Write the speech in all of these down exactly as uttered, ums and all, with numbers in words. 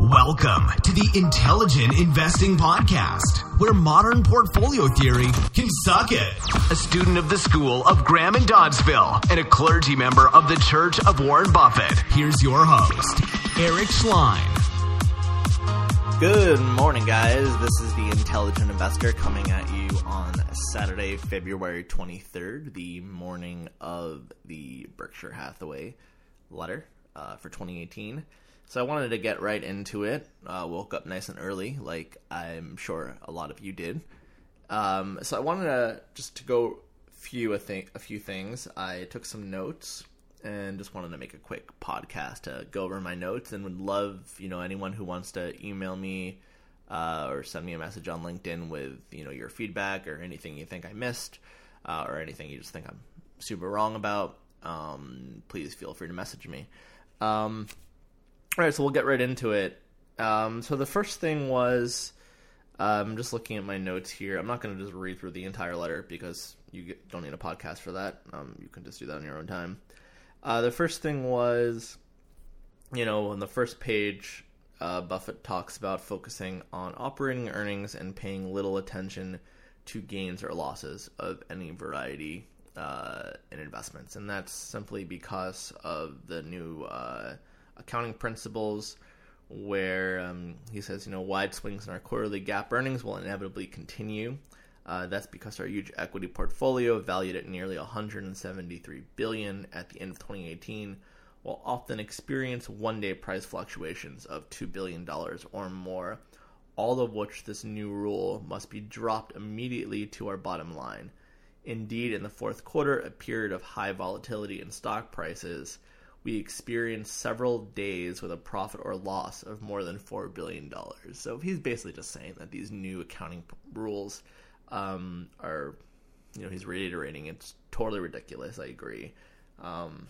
Welcome to the Intelligent Investing Podcast, where modern portfolio theory can suck it. A student of the School of Graham and Doddsville and a clergy member of the Church of Warren Buffett. Here's your host, Eric Schlein. Good morning, guys. This is the Intelligent Investor coming at you on Saturday, February twenty-third, the morning of the Berkshire Hathaway letter uh, for twenty eighteen. So I wanted to get right into it. Uh, woke up nice and early, like I'm sure a lot of you did. Um, so I wanted to just to go few a, th- a few things. I took some notes and just wanted to make a quick podcast to go over my notes, and would love, you know, anyone who wants to email me uh, or send me a message on LinkedIn with, you know, your feedback or anything you think I missed uh, or anything you just think I'm super wrong about. Um, please feel free to message me. Um, All right, so we'll get right into it. Um, so the first thing was, I'm um, just looking at my notes here. I'm not going to just read through the entire letter because you get, don't need a podcast for that. Um, you can just do that on your own time. Uh, the first thing was, you know, on the first page, uh, Buffett talks about focusing on operating earnings and paying little attention to gains or losses of any variety uh, in investments. And that's simply because of the new Uh, accounting principles where um, he says, you know, wide swings in our quarterly GAAP earnings will inevitably continue. Uh, that's because our huge equity portfolio, valued at nearly one hundred seventy-three billion dollars at the end of twenty eighteen, will often experience one-day price fluctuations of two billion dollars or more, all of which this new rule must be dropped immediately to our bottom line. Indeed, in the fourth quarter, a period of high volatility in stock prices, we experienced several days with a profit or loss of more than four billion dollars. So he's basically just saying that these new accounting rules um, are, you know, he's reiterating it's totally ridiculous. I agree. Um,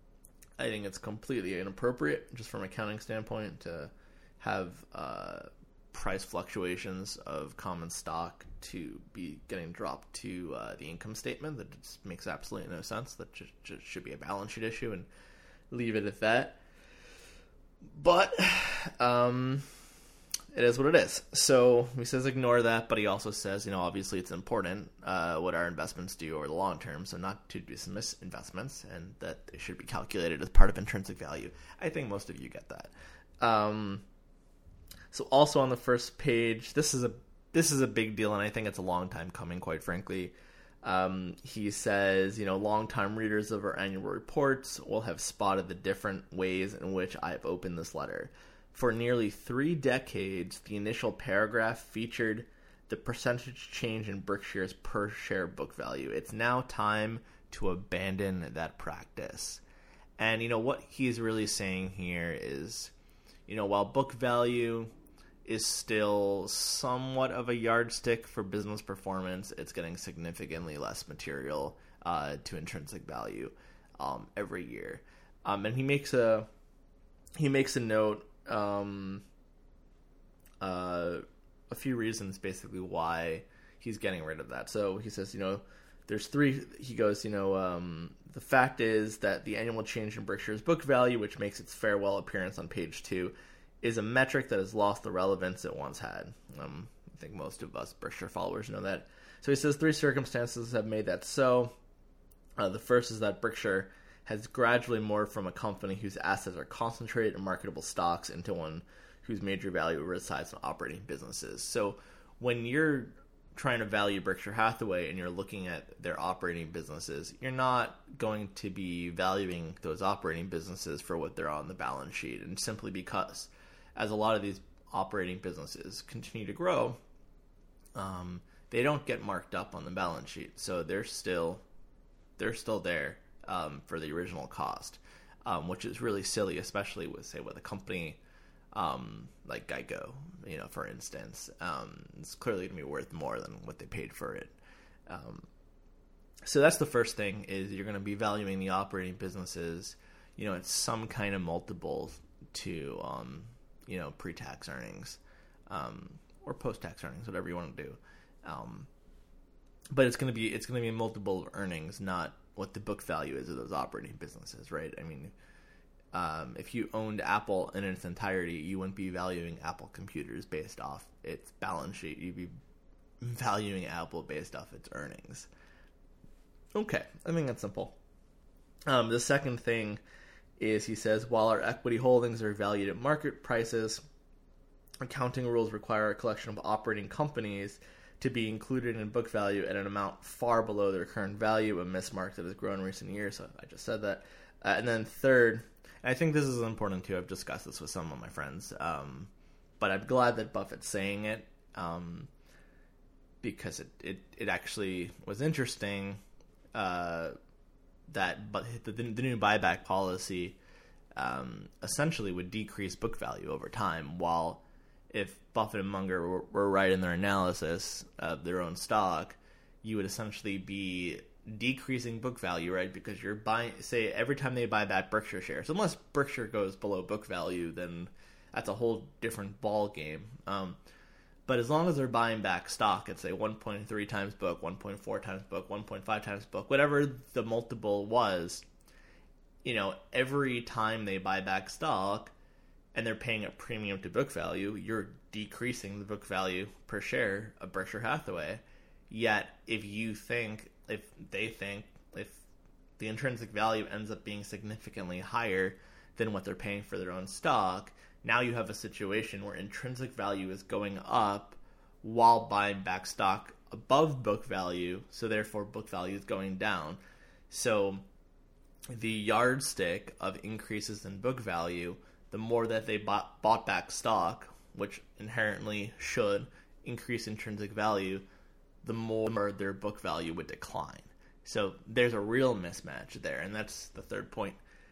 I think it's completely inappropriate, just from an accounting standpoint, to have uh, price fluctuations of common stock to be getting dropped to uh, the income statement. That just makes absolutely no sense. That just, just should be a balance sheet issue, and leave it at that. But um, it is what it is. So he says ignore that, but he also says, you know, obviously it's important uh, what our investments do over the long term, so not to dismiss investments, and that they should be calculated as part of intrinsic value. I think most of you get that. Um, so also on the first page, this is a this is a big deal, and I think it's a long time coming, quite frankly. Um, he says, you know, longtime readers of our annual reports will have spotted the different ways in which I have opened this letter. For nearly three decades, the initial paragraph featured the percentage change in Berkshire's per share book value. It's now time to abandon that practice. And, you know, what he's really saying here is, you know, while book value is still somewhat of a yardstick for business performance, it's getting significantly less material uh, to intrinsic value um, every year. Um, and he makes a he makes a note, um, uh, a few reasons basically why he's getting rid of that. So he says, you know, there's three. He goes, you know, um, the fact is that the annual change in Berkshire's book value, which makes its farewell appearance on page two, is a metric that has lost the relevance it once had. Um, I think most of us Berkshire followers know that. So he says three circumstances have made that so. Uh, the first is that Berkshire has gradually morphed from a company whose assets are concentrated in marketable stocks into one whose major value resides in operating businesses. So when you're trying to value Berkshire Hathaway and you're looking at their operating businesses, you're not going to be valuing those operating businesses for what they're on the balance sheet, and simply because as a lot of these operating businesses continue to grow, um, they don't get marked up on the balance sheet. So they're still they're still there um, for the original cost, um, which is really silly, especially with, say, with a company um, like Geico, you know, for instance. Um, it's clearly going to be worth more than what they paid for it. Um, so that's the first thing, is you're going to be valuing the operating businesses, you know, at some kind of multiple to um, you know, pre-tax earnings, um, or post-tax earnings, whatever you want to do. Um, but it's going to be, it's going to be a multiple of earnings, not what the book value is of those operating businesses, right? I mean, Um, if you owned Apple in its entirety, you wouldn't be valuing Apple computers based off its balance sheet. You'd be valuing Apple based off its earnings. Okay, I think that's simple. Um, the second thing is he says, while our equity holdings are valued at market prices, accounting rules require a collection of operating companies to be included in book value at an amount far below their current value, a mismark that has grown in recent years. So I just said that. Uh, and then third, and I think this is important too, I've discussed this with some of my friends, um, but I'm glad that Buffett's saying it, um, because it, it, it actually was interesting uh, that but the, the new buyback policy um, essentially would decrease book value over time, while if Buffett and Munger were, were right in their analysis of their own stock, you would essentially be decreasing book value, right? Because you're buying, say, every time they buy back Berkshire shares, unless Berkshire goes below book value, then that's a whole different ball game. Um, but as long as they're buying back stock at, say, one point three times book, one point four times book, one point five times book, whatever the multiple was, you know, every time they buy back stock and they're paying a premium to book value, you're decreasing the book value per share of Berkshire Hathaway. Yet, if you think, if they think, if the intrinsic value ends up being significantly higher than what they're paying for their own stock, now you have a situation where intrinsic value is going up while buying back stock above book value, so therefore book value is going down. So the yardstick of increases in book value, the more that they bought, bought back stock, which inherently should increase intrinsic value, the more their book value would decline. So there's a real mismatch there, and that's the third point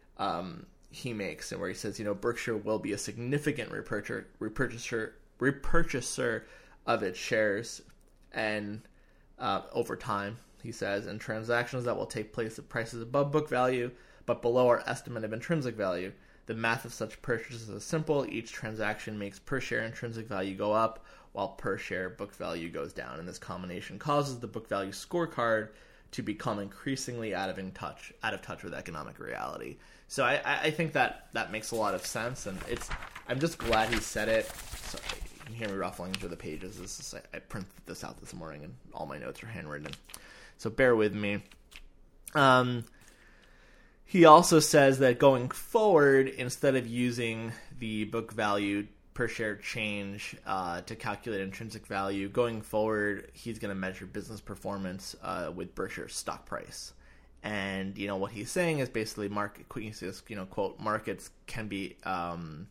um, he makes, and where he says, you know, Berkshire will be a significant repurchaser, repurchaser, repurchaser of its shares, and uh, over time, he says, and transactions that will take place at prices above book value, but below our estimate of intrinsic value. The math of such purchases is simple. Each transaction makes per share intrinsic value go up, while per share book value goes down. And this combination causes the book value scorecard to become increasingly out of in touch, out of touch with economic reality. So I, I think that that makes a lot of sense, and it's. I'm just glad he said it. So you can hear me ruffling through the pages. This is, I printed this out this morning, and all my notes are handwritten. So bear with me. Um. He also says that going forward, instead of using the book value per share change uh, to calculate intrinsic value, going forward, he's going to measure business performance uh, with Berkshire's stock price. And, you know, what he's saying is basically, market, he says, you know, quote, markets can be, um,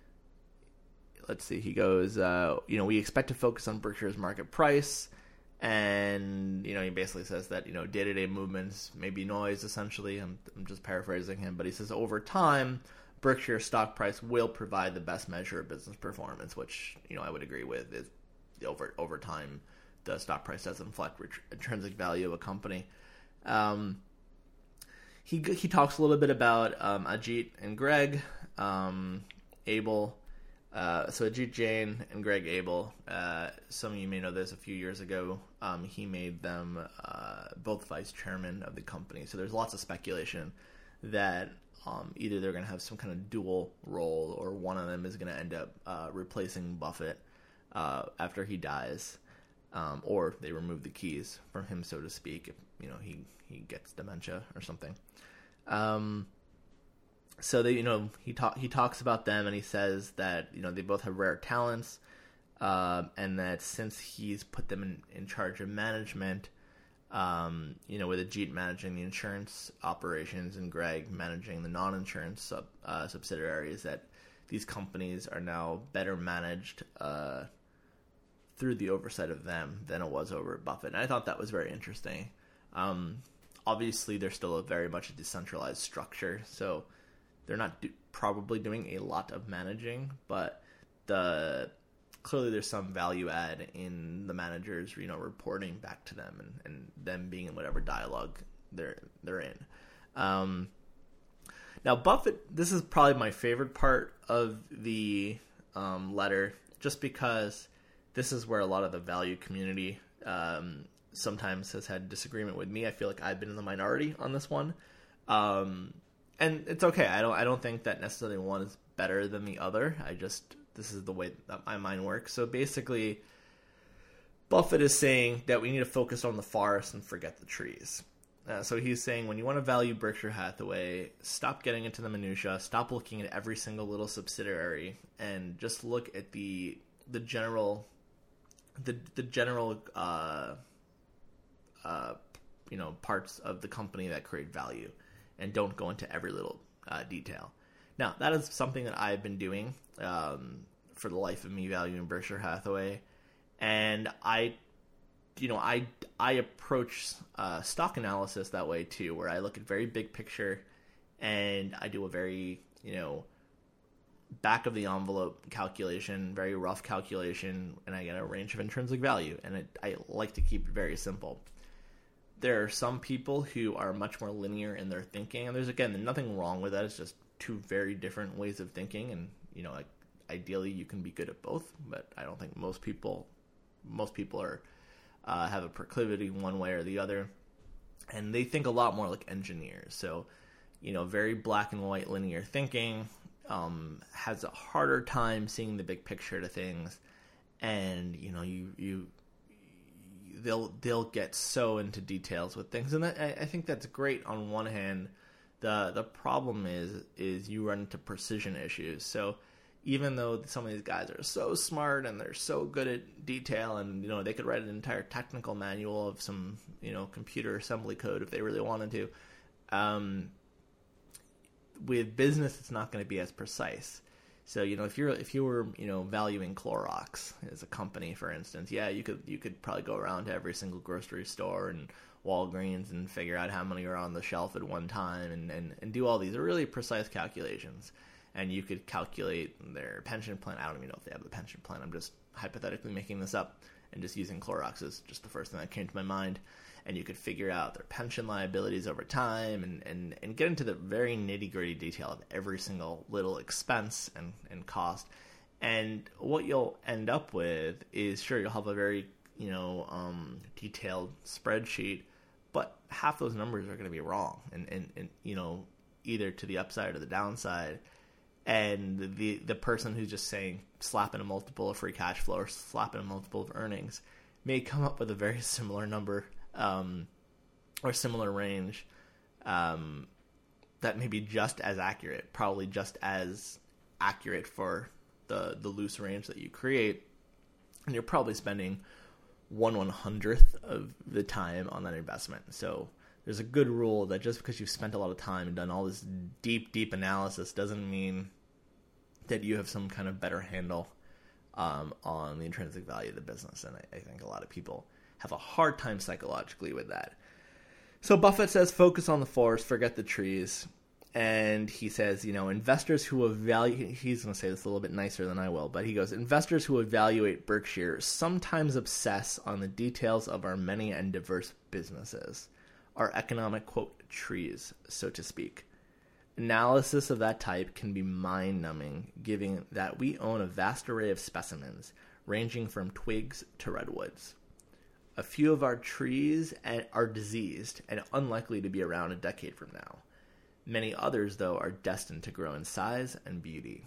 let's see, he goes, uh, you know, we expect to focus on Berkshire's market price. And, you know, he basically says that, you know, day-to-day movements may be noise, essentially. I'm, I'm just paraphrasing him. But he says over time, Berkshire's stock price will provide the best measure of business performance, which, you know, I would agree with. Is over over time, the stock price does inflect ret- intrinsic value of a company. Um, he he talks a little bit about um, Ajit and Greg um, Abel. Uh, so Ajit Jain and Greg Abel, uh, some of you may know this, a few years ago, um, he made them uh, both vice chairman of the company. So there's lots of speculation that um, either they're going to have some kind of dual role, or one of them is going to end up uh, replacing Buffett uh, after he dies, um, or they remove the keys from him, so to speak, if, you know, he, he gets dementia or something. Um So they, you know, he talk, he talks about them, and he says that, you know, they both have rare talents, uh, and that since he's put them in, in charge of management, um, you know, with Ajit managing the insurance operations and Greg managing the non-insurance sub, uh, subsidiaries, that these companies are now better managed uh, through the oversight of them than it was over at Buffett. And I thought that was very interesting. Um, obviously, they're still a very much a decentralized structure, so they're not do, probably doing a lot of managing, but the clearly there's some value add in the managers, you know, reporting back to them, and, and them being in whatever dialogue they're they're in. Um, now, Buffett, this is probably my favorite part of the um, letter, just because this is where a lot of the value community um, sometimes has had disagreement with me. I feel like I've been in the minority on this one. Um, and it's okay. I don't I don't think that necessarily one is better than the other. I just, this is the way that my mind works. So basically, Buffett is saying that we need to focus on the forest and forget the trees. Uh, so he's saying when you want to value Berkshire Hathaway, stop getting into the minutia, stop looking at every single little subsidiary, and just look at the the general the the general uh, uh, you know parts of the company that create value, and don't go into every little uh, detail. Now, that is something that I've been doing um, for the life of me valuing Berkshire Hathaway, and I. You know, I, I approach uh, stock analysis that way too, where I look at very big picture and I do a very, you know, back of the envelope calculation, very rough calculation, and I get a range of intrinsic value. And it, I like to keep it very simple. There are some people who are much more linear in their thinking, and there's, again, nothing wrong with that. It's just two very different ways of thinking, and, you know, like, ideally you can be good at both, but I don't think most people, most people are... Uh, have a proclivity one way or the other, and they think a lot more like engineers. So, you know, very black and white linear thinking, um, has a harder time seeing the big picture to things, and you know, you you they'll they'll get so into details with things, and that, I, I think that's great on one hand. The the problem is is you run into precision issues. So even though some of these guys are so smart and they're so good at detail, and, you know, they could write an entire technical manual of some, you know, computer assembly code if they really wanted to, um, with business, it's not going to be as precise. So, you know, if you're, if you were, you know, valuing Clorox as a company, for instance, yeah, you could, you could probably go around to every single grocery store and Walgreens and figure out how many are on the shelf at one time, and, and, and do all these really precise calculations. And you could calculate their pension plan. I don't even know if they have the pension plan. I'm just hypothetically making this up and just using Clorox as just the first thing that came to my mind. And you could figure out their pension liabilities over time, and, and, and get into the very nitty-gritty detail of every single little expense and, and cost. And what you'll end up with is, sure, you'll have a very, you know, um, detailed spreadsheet, but half those numbers are going to be wrong, and, and, and, you know, either to the upside or the downside. And the the person who's just saying slap in a multiple of free cash flow or slap in a multiple of earnings may come up with a very similar number, um, or similar range, um, that may be just as accurate, probably just as accurate for the the loose range that you create, and you're probably spending one one hundredth of the time on that investment. So there's a good rule that just because you've spent a lot of time and done all this deep, deep analysis doesn't mean that you have some kind of better handle um, on the intrinsic value of the business. And I, I think a lot of people have a hard time psychologically with that. So Buffett says, focus on the forest, forget the trees. And he says, you know, investors who evaluate, he's going to say this a little bit nicer than I will, but he goes, investors who evaluate Berkshire sometimes obsess on the details of our many and diverse businesses. Our economic, quote, trees, so to speak. Analysis of that type can be mind-numbing, given that we own a vast array of specimens, ranging from twigs to redwoods. A few of our trees are diseased and unlikely to be around a decade from now. Many others, though, are destined to grow in size and beauty.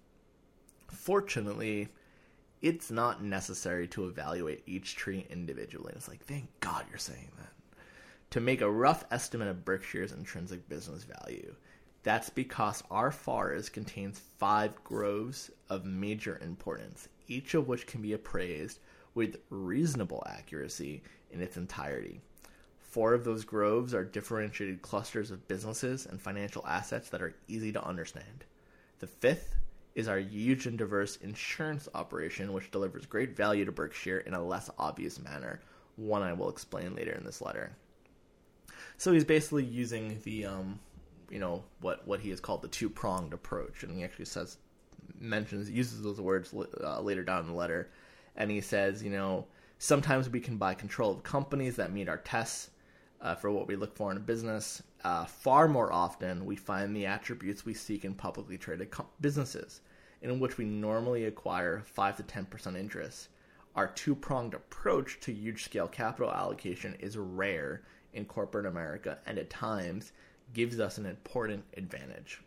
Fortunately, it's not necessary to evaluate each tree individually. It's like, thank God you're saying that. To make a rough estimate of Berkshire's intrinsic business value. That's because our forest contains five groves of major importance, each of which can be appraised with reasonable accuracy in its entirety. Four of those groves are differentiated clusters of businesses and financial assets that are easy to understand. The fifth is our huge and diverse insurance operation, which delivers great value to Berkshire in a less obvious manner, one I will explain later in this letter. So he's basically using the, um, you know, what, what he has called the two-pronged approach, and he actually says, mentions, uses those words uh, later down in the letter, and he says, you know, sometimes we can buy control of companies that meet our tests uh, for what we look for in a business. Uh, far more often, we find the attributes we seek in publicly traded co- businesses, in which we normally acquire five to ten percent interest. Our two-pronged approach to huge-scale capital allocation is rare in corporate America, and at times, gives us an important advantage.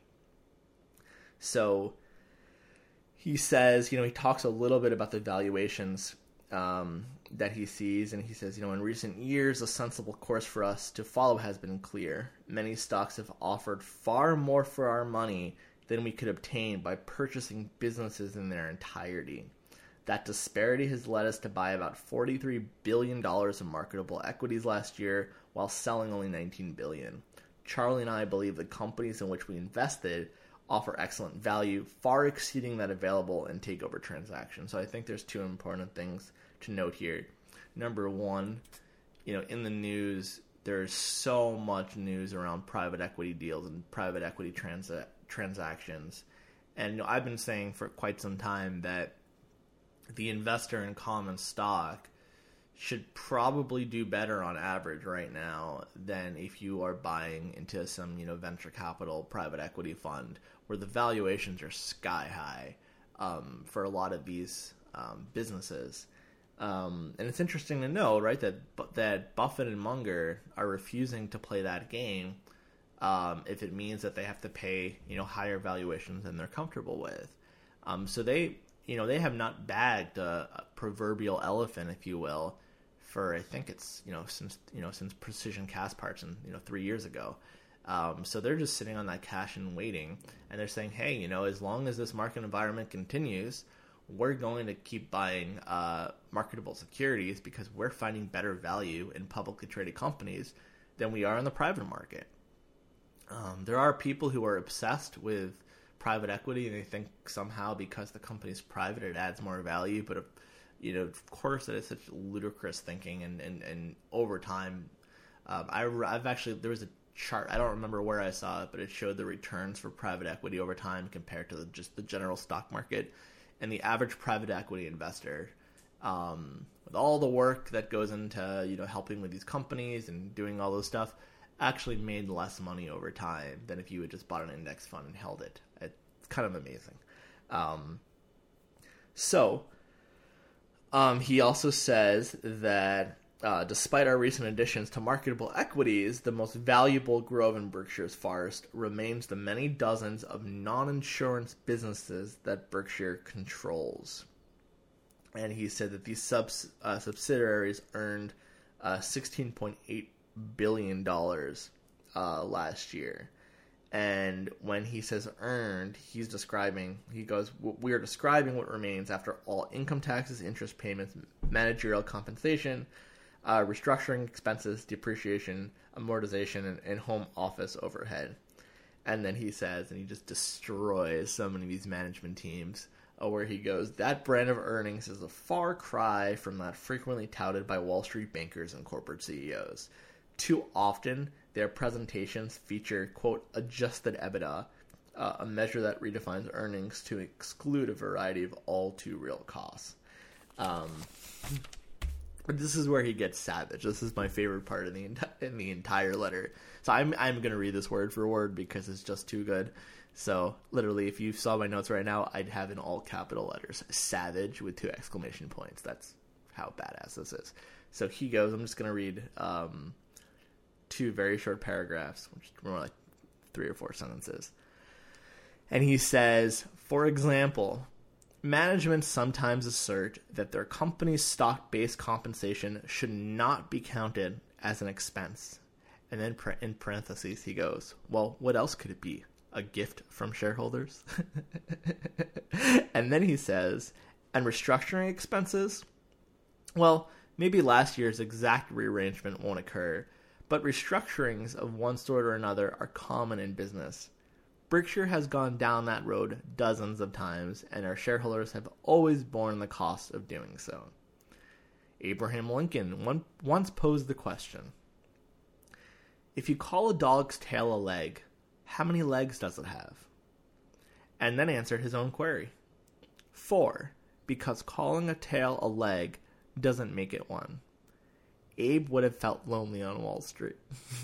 So he says, you know, he talks a little bit about the valuations um, that he sees, and he says, you know, in recent years, a sensible course for us to follow has been clear. Many stocks have offered far more for our money than we could obtain by purchasing businesses in their entirety. That disparity has led us to buy about forty-three billion dollars in marketable equities last year, while selling only nineteen billion dollars. Charlie and I believe the companies in which we invested offer excellent value, far exceeding that available in takeover transactions. So I think there's two important things to note here. Number one, you know, in the news, there's so much news around private equity deals and private equity transa- transactions. And you know, I've been saying for quite some time that the investor in common stock should probably do better on average right now than if you are buying into some, you know, venture capital private equity fund where the valuations are sky high um, for a lot of these um, businesses. Um, and it's interesting to know, right, that that Buffett and Munger are refusing to play that game um, if it means that they have to pay, you know, higher valuations than they're comfortable with. Um, so they, you know, they have not bagged a, a proverbial elephant, if you will, for I think it's, you know, since, you know, since Precision Castparts and, you know, three years ago. Um, so they're just sitting on that cash and waiting, and they're saying, hey, you know, as long as this market environment continues, we're going to keep buying uh, marketable securities because we're finding better value in publicly traded companies than we are in the private market. Um, there are people who are obsessed with private equity, and they think somehow because the company's private, it adds more value. But, uh, you know, of course, that is such ludicrous thinking. And, and, and over time, um, I, I've actually, there was a chart, I don't remember where I saw it, but it showed the returns for private equity over time compared to the, just the general stock market. And the average private equity investor, um, with all the work that goes into, you know, helping with these companies and doing all those stuff, actually made less money over time than if you had just bought an index fund and held it. It's kind of amazing. Um, so, um, he also says that uh, despite our recent additions to marketable equities, the most valuable grove in Berkshire's forest remains the many dozens of non-insurance businesses that Berkshire controls. And he said that these subs, uh, subsidiaries earned uh, sixteen point eight billion dollars uh, last year. And when he says earned, he's describing, he goes, we are describing what remains after all income taxes, interest payments, managerial compensation, uh, restructuring expenses, depreciation, amortization, and, and home office overhead. And then he says, and he just destroys so many of these management teams, uh, where he goes, that brand of earnings is a far cry from that frequently touted by Wall Street bankers and corporate C E Os. Too often, their presentations feature, quote, adjusted EBITDA, uh, a measure that redefines earnings to exclude a variety of all too real costs. Um, but this is where he gets savage. This is my favorite part in the enti- in the entire letter. So I'm I'm going to read this word for word because it's just too good. So literally, if you saw my notes right now, I'd have in all capital letters, savage with two exclamation points. That's how badass this is. So he goes, I'm just going to read um, two very short paragraphs, which are more like three or four sentences. And he says, for example, management sometimes assert that their company's stock-based compensation should not be counted as an expense. And then in parentheses, he goes, well, what else could it be? A gift from shareholders? And then he says, and restructuring expenses? Well, maybe last year's exact rearrangement won't occur, but restructurings of one sort or another are common in business. Berkshire has gone down that road dozens of times, and our shareholders have always borne the cost of doing so. Abraham Lincoln one, once posed the question, if you call a dog's tail a leg, how many legs does it have? And then answered his own query. Four, because calling a tail a leg doesn't make it one. Abe would have felt lonely on Wall Street.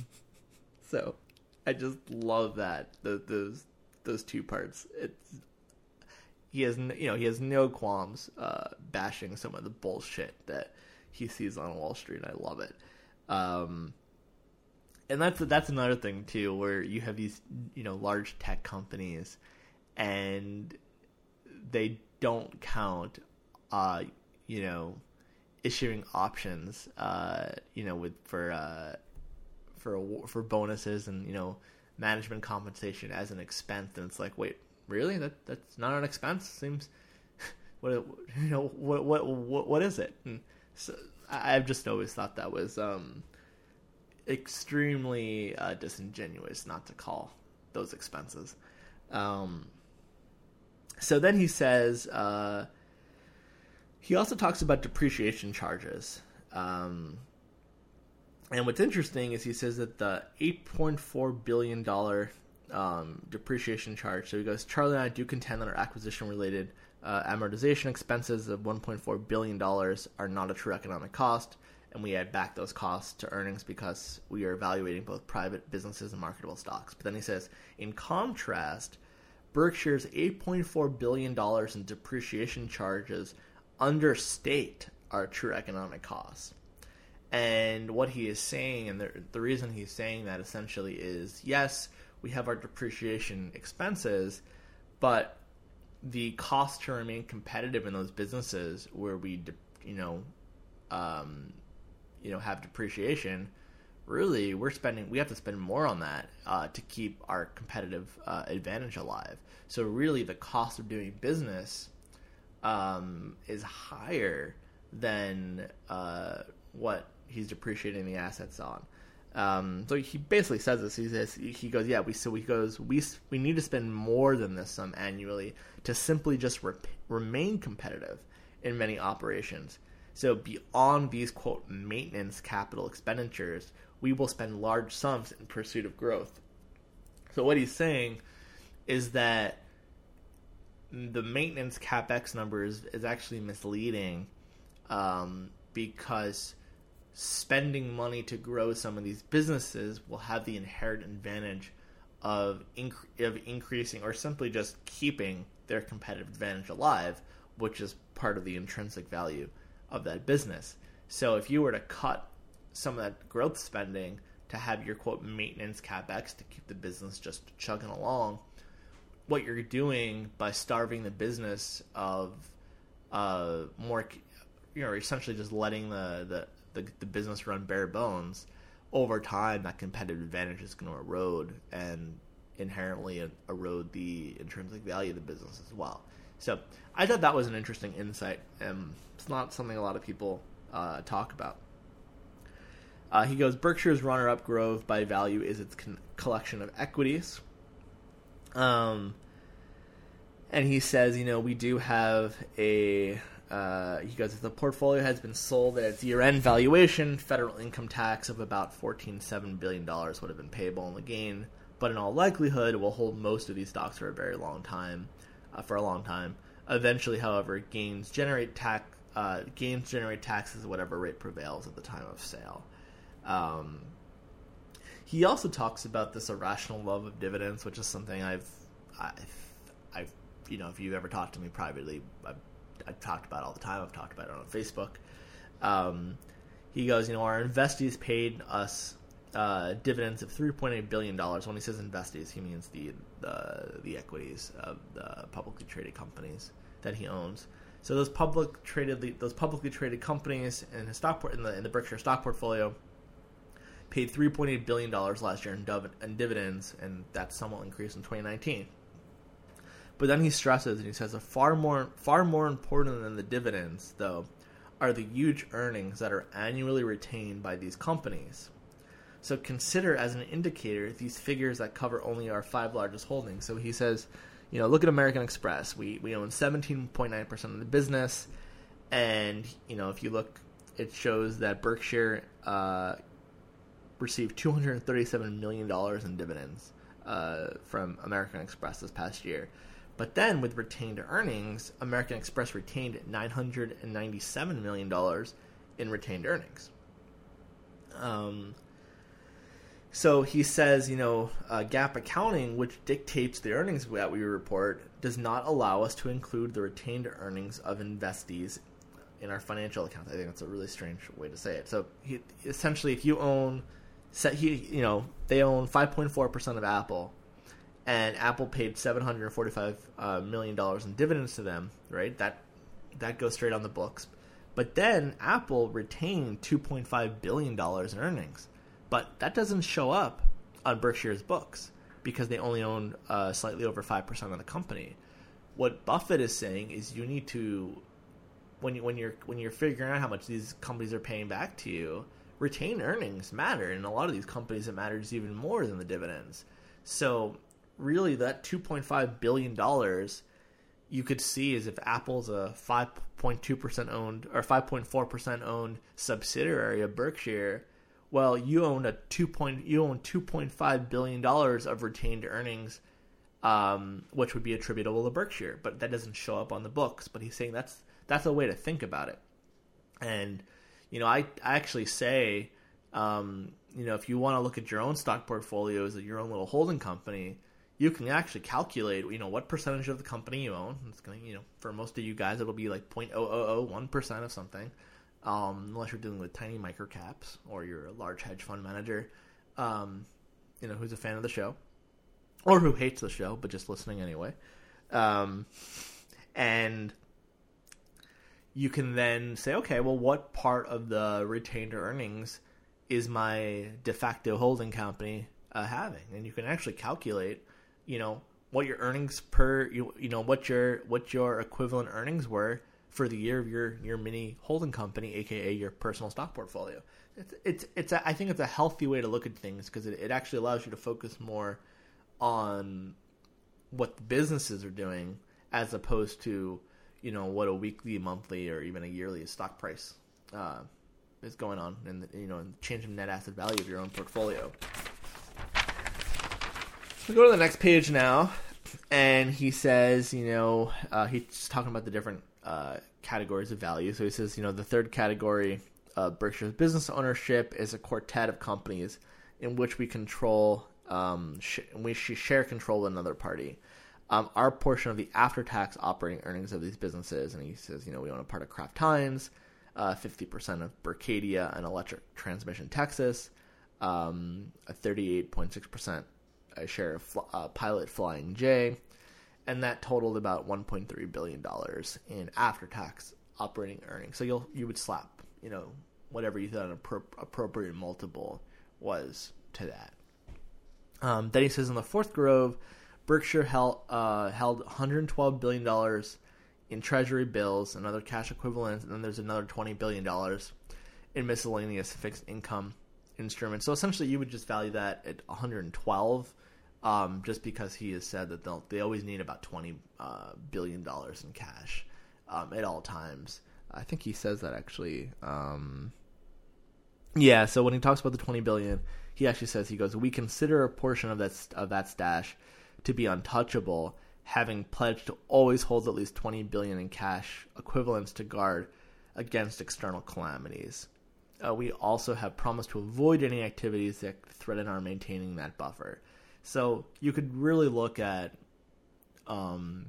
So, I just love that those those, those two parts. It's he has no, you know he has no qualms uh, bashing some of the bullshit that he sees on Wall Street. I love it. Um, and that's that's another thing too, where you have these, you know, large tech companies, and they don't count, uh, you know, issuing options, uh, you know, with for uh, for for bonuses and, you know, management compensation as an expense. And it's like, wait, really? That that's not an expense? Seems what you know what what what what is it? And so I've just always thought that was um, extremely uh, disingenuous not to call those expenses. Um, so then he says, uh, he also talks about depreciation charges. Um, and what's interesting is he says that the eight point four billion dollars um, depreciation charge, so he goes, Charlie and I do contend that our acquisition-related uh, amortization expenses of one point four billion dollars are not a true economic cost, and we add back those costs to earnings because we are evaluating both private businesses and marketable stocks. But then he says, in contrast, Berkshire's eight point four billion dollars in depreciation charges understate our true economic costs. And what he is saying, and the, the reason he's saying that essentially is, yes, we have our depreciation expenses, but the cost to remain competitive in those businesses where we, de- you know, um, you know, have depreciation, really, we're spending, we have to spend more on that uh, to keep our competitive uh, advantage alive. So really, the cost of doing business um, is higher than uh, what he's depreciating the assets on. Um, so he basically says this. He says, he goes, yeah, we so he goes, we we need to spend more than this sum annually to simply just re- remain competitive in many operations. So beyond these, quote, maintenance capital expenditures, we will spend large sums in pursuit of growth. So what he's saying is that the maintenance capex number is, is actually misleading um, because spending money to grow some of these businesses will have the inherent advantage of inc- of increasing or simply just keeping their competitive advantage alive, which is part of the intrinsic value of that business. So if you were to cut some of that growth spending to have your, quote, maintenance capex to keep the business just chugging along, what you're doing by starving the business of uh, more, you know, essentially just letting the, the The, the business run bare bones, over time that competitive advantage is going to erode and inherently erode the intrinsic value of the business as well. So I thought that was an interesting insight, and it's not something a lot of people uh, talk about. Uh, he goes, Berkshire's runner-up Grove by value is its con- collection of equities. Um, and he says, you know, we do have a... Uh, he goes, if the portfolio has been sold at its year-end valuation, federal income tax of about fourteen point seven billion dollars would have been payable on the gain, but in all likelihood, it will hold most of these stocks for a very long time, uh, for a long time. Eventually, however, gains generate tax, uh, gains generate taxes at whatever rate prevails at the time of sale. Um, he also talks about this irrational love of dividends, which is something I've, I've, I've you know, if you've ever talked to me privately, I've I've talked about it all the time. I've talked about it on Facebook. Um, he goes, you know, our investees paid us uh, dividends of three point eight billion dollars. When he says investees, he means the, the the equities of the publicly traded companies that he owns. So those public traded those publicly traded companies in his stock port, in the in the Berkshire stock portfolio paid three point eight billion dollars last year in, dov- in dividends, and that somewhat increased in twenty nineteen. But then he stresses, and he says, a far more far more important than the dividends, though, are the huge earnings that are annually retained by these companies. So consider as an indicator these figures that cover only our five largest holdings. So he says, you know, look at American Express. We we own seventeen point nine percent of the business, and, you know, if you look, it shows that Berkshire uh, received two hundred thirty-seven million dollars in dividends uh, from American Express this past year. But then, with retained earnings, American Express retained nine hundred ninety-seven million dollars in retained earnings. Um, so he says, you know, uh, GAAP accounting, which dictates the earnings that we report, does not allow us to include the retained earnings of investees in our financial accounts. I think that's a really strange way to say it. So he, essentially, if you own, So he, you know, they own five point four percent of Apple, and Apple paid seven hundred forty-five uh, million dollars in dividends to them, right? That that goes straight on the books. But then Apple retained two point five billion dollars in earnings. But that doesn't show up on Berkshire's books because they only own uh, slightly over five percent of the company. What Buffett is saying is you need to, when you, when you're when you're figuring out how much these companies are paying back to you, retained earnings matter. And a lot of these companies, it matters even more than the dividends. So really that two point five billion dollars you could see is if Apple's a five point two percent owned or five point four percent owned subsidiary of Berkshire, well, you own a two point you own two point five billion dollars of retained earnings, um, which would be attributable to Berkshire, but that doesn't show up on the books. But he's saying that's that's a way to think about it. And you know, I, I actually say, um, you know, if you want to look at your own stock portfolios at your own little holding company, you can actually calculate, you know, what percentage of the company you own. It's going to, you know, for most of you guys, it'll be like zero point zero zero zero one percent of something, um, unless you're dealing with tiny micro caps or you're a large hedge fund manager, um, you know, who's a fan of the show or who hates the show, but just listening anyway. Um, and you can then say, okay, well, what part of the retained earnings is my de facto holding company uh, having? And you can actually calculate, you know, what your earnings per, you, you know, what your what your equivalent earnings were for the year of your, your mini holding company, aka your personal stock portfolio. It's it's it's a, I think it's a healthy way to look at things because it, it actually allows you to focus more on what the businesses are doing as opposed to, you know, what a weekly, monthly, or even a yearly stock price uh, is going on, and you know, changing net asset value of your own portfolio. We go to the next page now, and he says, you know, uh, he's talking about the different uh, categories of value. So he says, you know, the third category of Berkshire's business ownership is a quartet of companies in which we control, um, sh- we share control with another party. Um, our portion of the after-tax operating earnings of these businesses, and he says, you know, we own a part of Kraft Heinz, uh, fifty percent of Berkadia and Electric Transmission Texas, um, a thirty-eight point six percent a share of fl- uh, Pilot Flying J, and that totaled about one point three billion dollars in after-tax operating earnings. So you'll you would slap, you know, whatever you thought an appro- appropriate multiple was to that. Um, then he says in the fourth grove, Berkshire held, uh, held one hundred twelve billion dollars in treasury bills and other cash equivalents, and then there's another twenty billion dollars in miscellaneous fixed income instruments. So essentially you would just value that at one hundred twelve, um, just because he has said that they'll, they always need about twenty uh, billion dollars in cash um, at all times. I think he says that actually. Um, yeah, so when he talks about the twenty billion dollars, he actually says, he goes, we consider a portion of that of that stash to be untouchable, having pledged to always hold at least twenty billion dollars in cash equivalents to guard against external calamities. Uh, we also have promised to avoid any activities that threaten our maintaining that buffer. So you could really look at, um,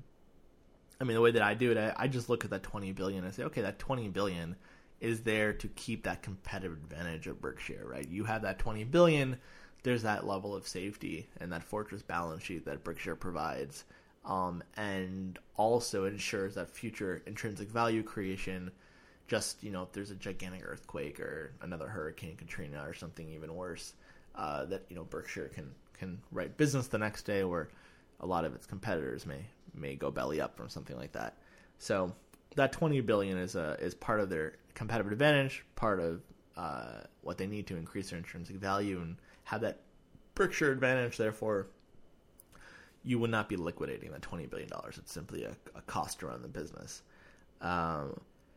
I mean, the way that I do it, I, I just look at that twenty billion dollars and say, okay, that twenty billion dollars is there to keep that competitive advantage of Berkshire, right? You have that twenty billion dollars, there's that level of safety and that fortress balance sheet that Berkshire provides, um, and also ensures that future intrinsic value creation, just, you know, if there's a gigantic earthquake or another Hurricane Katrina or something even worse, uh, that, you know, Berkshire can, can write business the next day, where a lot of its competitors may may go belly up from something like that. So that twenty billion dollars is a is part of their competitive advantage, part of uh, what they need to increase their intrinsic value and have that Berkshire advantage. Therefore, you would not be liquidating that twenty billion dollars. It's simply a, a cost to run the business. Um,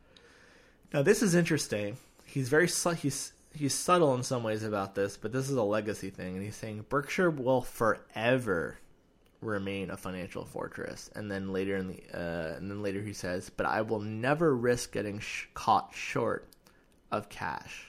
now, this is interesting. He's very su- he's he's subtle in some ways about this, but this is a legacy thing, and he's saying Berkshire will forever remain a financial fortress. And then later in the uh, and then later he says, but I will never risk getting sh- caught short of cash.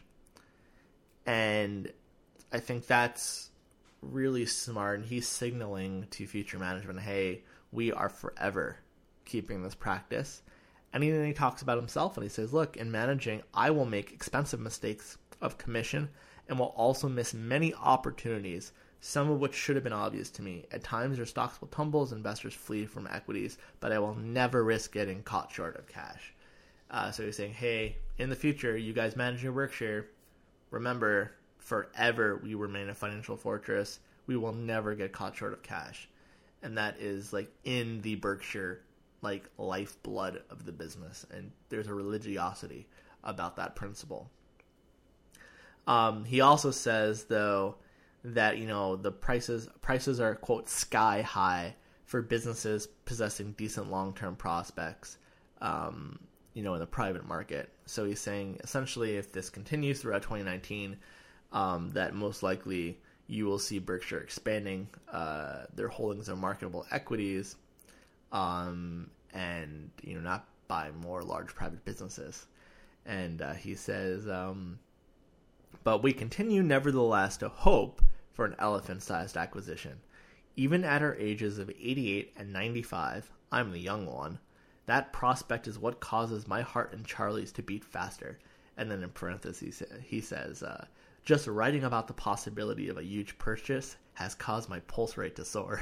And I think that's really smart, and he's signaling to future management, hey, we are forever keeping this practice. And then he talks about himself, and he says, look, in managing, I will make expensive mistakes of commission and will also miss many opportunities, some of which should have been obvious to me. At times, their stocks will tumble as investors flee from equities, but I will never risk getting caught short of cash. Uh, so he's saying, hey, in the future, you guys managing Berkshire, remember, forever we remain a financial fortress. We will never get caught short of cash. And that is like in the Berkshire like lifeblood of the business. And there's a religiosity about that principle. Um, he also says, though, that, you know, the prices prices are, quote, sky high for businesses possessing decent long-term prospects, um, you know, in the private market. So he's saying, essentially, if this continues throughout twenty nineteen, um, that most likely you will see Berkshire expanding uh, their holdings of marketable equities, um, and, you know, not buy more large private businesses. And uh, he says, um, but we continue, nevertheless, to hope for an elephant-sized acquisition. Even at our ages of eighty-eight and ninety-five, I'm the young one, that prospect is what causes my heart and Charlie's to beat faster. And then in parentheses, he says, uh, just writing about the possibility of a huge purchase has caused my pulse rate to soar.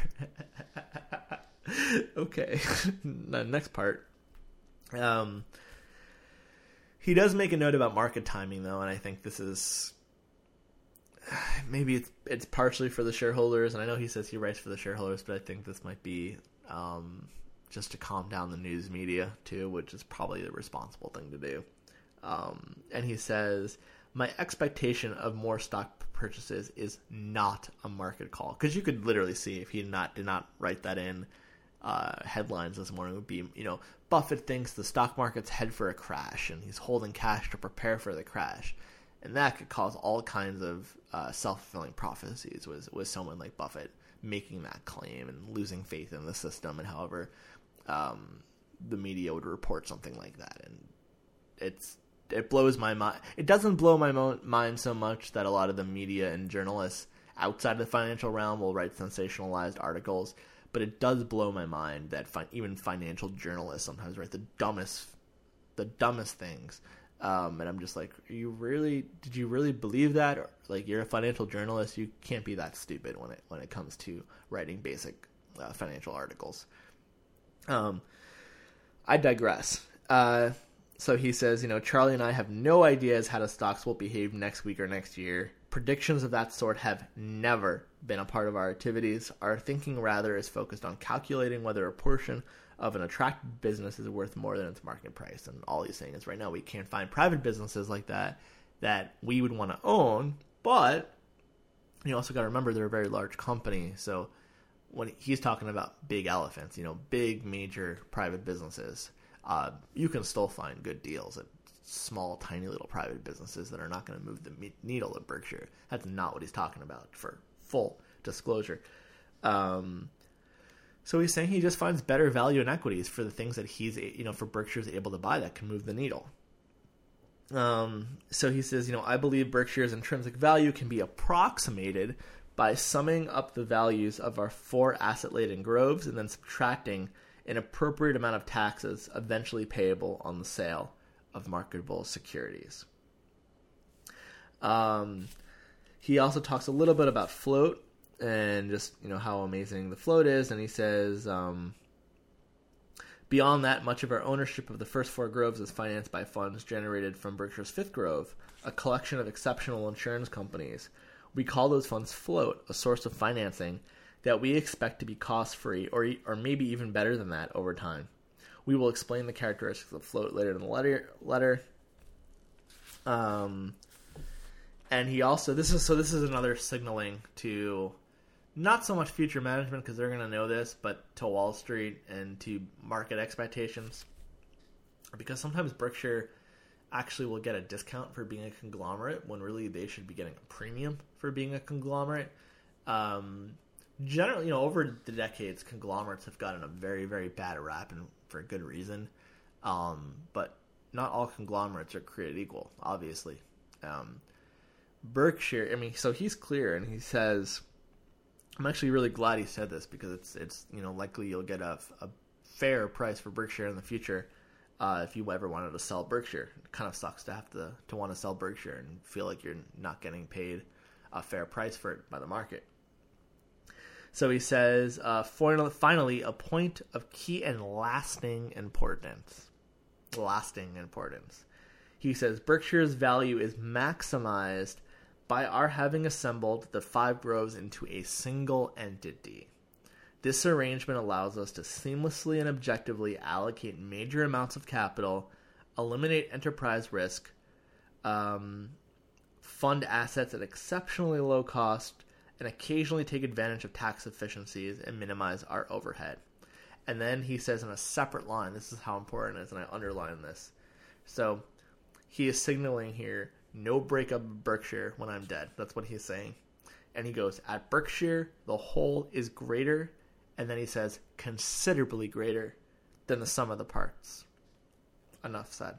Okay. The next part. Um, he does make a note about market timing, though, and I think this is... Maybe it's, it's partially for the shareholders, and I know he says he writes for the shareholders, but I think this might be um, just to calm down the news media, too, which is probably the responsible thing to do. Um, and he says, my expectation of more stock purchases is not a market call. Because you could literally see, if he did not, did not write that in, uh, headlines this morning would be, you know, Buffett thinks the stock market's head for a crash, and he's holding cash to prepare for the crash. And that could cause all kinds of uh, self-fulfilling prophecies with, with someone like Buffett making that claim and losing faith in the system, and however um, the media would report something like that. And it's it blows my mind. It doesn't blow my mo- mind so much that a lot of the media and journalists outside of the financial realm will write sensationalized articles, but it does blow my mind that fi- even financial journalists sometimes write the dumbest, the dumbest things. Um, and I'm just like, are you really, did you really believe that? Or, like, you're a financial journalist, you can't be that stupid when it when it comes to writing basic uh, financial articles. Um, I digress. Uh, so he says, you know, Charlie and I have no ideas how the stocks will behave next week or next year. Predictions of that sort have never been a part of our activities. Our thinking rather is focused on calculating whether a portion of an attractive business is worth more than its market price. And all he's saying is right now we can't find private businesses like that that we would want to own, but you also got to remember they're a very large company. So when he's talking about big elephants, you know, big major private businesses, uh, you can still find good deals at small, tiny little private businesses that are not going to move the needle at Berkshire. That's not what he's talking about, for full disclosure. Um, So he's saying he just finds better value in equities for the things that he's, you know, for Berkshire's able to buy that can move the needle. Um, so he says, you know, I believe Berkshire's intrinsic value can be approximated by summing up the values of our four asset-laden groves and then subtracting an appropriate amount of taxes eventually payable on the sale of marketable securities. Um, he also talks a little bit about float, and just, you know, how amazing the float is. And he says, um, beyond that, much of our ownership of the first four groves is financed by funds generated from Berkshire's fifth grove, a collection of exceptional insurance companies. We call those funds float, a source of financing that we expect to be cost-free, or or maybe even better than that over time. We will explain the characteristics of float later in the letter. letter. Um, and he also, this is, so this is another signaling to not so much future management, because they're going to know this, but to Wall Street and to market expectations. Because sometimes Berkshire actually will get a discount for being a conglomerate when really they should be getting a premium for being a conglomerate. Um, generally, you know, over the decades, conglomerates have gotten a very, very bad rap, and for a good reason. Um, but not all conglomerates are created equal, obviously. Um, Berkshire, I mean, so he's clear, and he says, I'm actually really glad he said this, because it's, it's you know, likely you'll get a, a fair price for Berkshire in the future. uh, if you ever wanted to sell Berkshire. It kind of sucks to have to, to want to sell Berkshire and feel like you're not getting paid a fair price for it by the market. So he says, uh, finally, a point of key and lasting importance. Lasting importance. He says, Berkshire's value is maximized by our having assembled the Five Groves into a single entity. This arrangement allows us to seamlessly and objectively allocate major amounts of capital, eliminate enterprise risk, um, fund assets at exceptionally low cost, and occasionally take advantage of tax efficiencies and minimize our overhead. And then he says in a separate line, this is how important it is, and I underline this. So he is signaling here, no breakup of Berkshire when I'm dead. That's what he's saying. And he goes, at Berkshire, the whole is greater, and then he says, considerably greater than the sum of the parts. Enough said.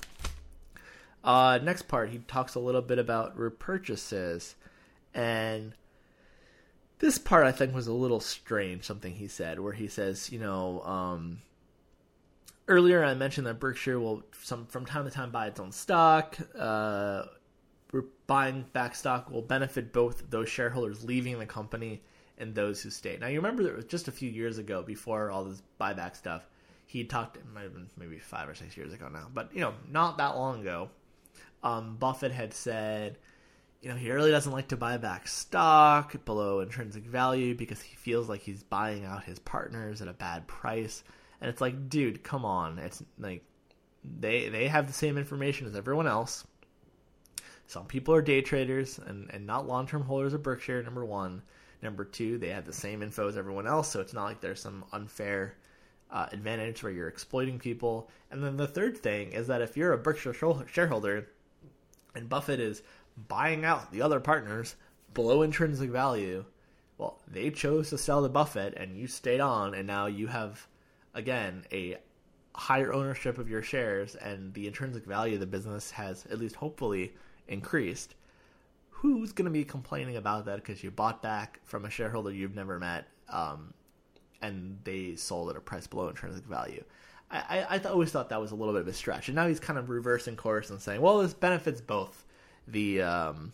Uh, next part, he talks a little bit about repurchases, and this part I think was a little strange, something he said, where he says, you know, um, earlier I mentioned that Berkshire will some from time to time buy its own stock. Uh, buying back stock will benefit both those shareholders leaving the company and those who stay. Now, you remember that it was just a few years ago, before all this buyback stuff, he talked, it might have been maybe five or six years ago now, but, you know, not that long ago, um, Buffett had said, you know, he really doesn't like to buy back stock below intrinsic value because he feels like he's buying out his partners at a bad price. And it's like, dude, come on. It's like, they they have the same information as everyone else. Some people are day traders and, and not long-term holders of Berkshire, number one. Number two, they have the same info as everyone else, so it's not like there's some unfair uh, advantage where you're exploiting people. And then the third thing is that if you're a Berkshire shareholder and Buffett is buying out the other partners below intrinsic value, well, they chose to sell to Buffett and you stayed on, and now you have, again, a higher ownership of your shares, and the intrinsic value of the business has, at least hopefully, increased. Who's going to be complaining about that because you bought back from a shareholder you've never met, um, and they sold at a price below intrinsic value? I, I, I always thought that was a little bit of a stretch, and now he's kind of reversing course and saying, well, this benefits both the um,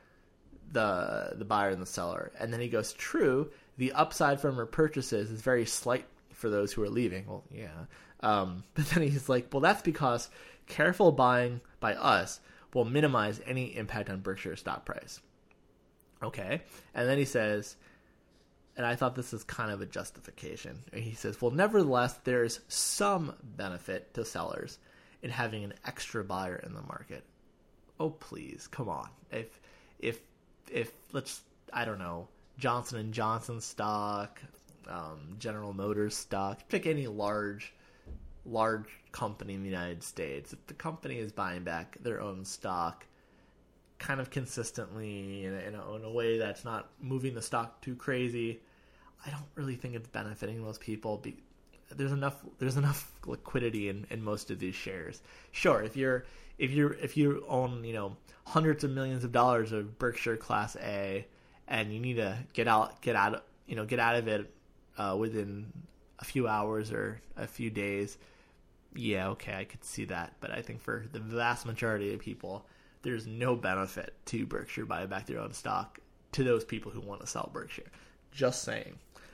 the the buyer and the seller. And then he goes, true, the upside from repurchases is very slight for those who are leaving. Well, yeah. Um, but then he's like, well, that's because careful buying by us will minimize any impact on Berkshire's stock price. Okay. And then he says, and I thought this is kind of a justification. He says, well, nevertheless, there's some benefit to sellers in having an extra buyer in the market. Oh, please, come on. If, if, if, let's, I don't know, Johnson and Johnson stock, um, General Motors stock, pick any large, large company in the United States. If the company is buying back their own stock kind of consistently in a, in a, in a way that's not moving the stock too crazy, I don't really think it's benefiting those people. Be, there's enough, there's enough liquidity in, in most of these shares. Sure, if you're, If you if you own, you know, hundreds of millions of dollars of Berkshire Class A, and you need to get out get out you know get out of it uh, within a few hours or a few days, yeah, okay, I could see that. But I think for the vast majority of people, there's no benefit to Berkshire buying back their own stock to those people who want to sell Berkshire. Just saying.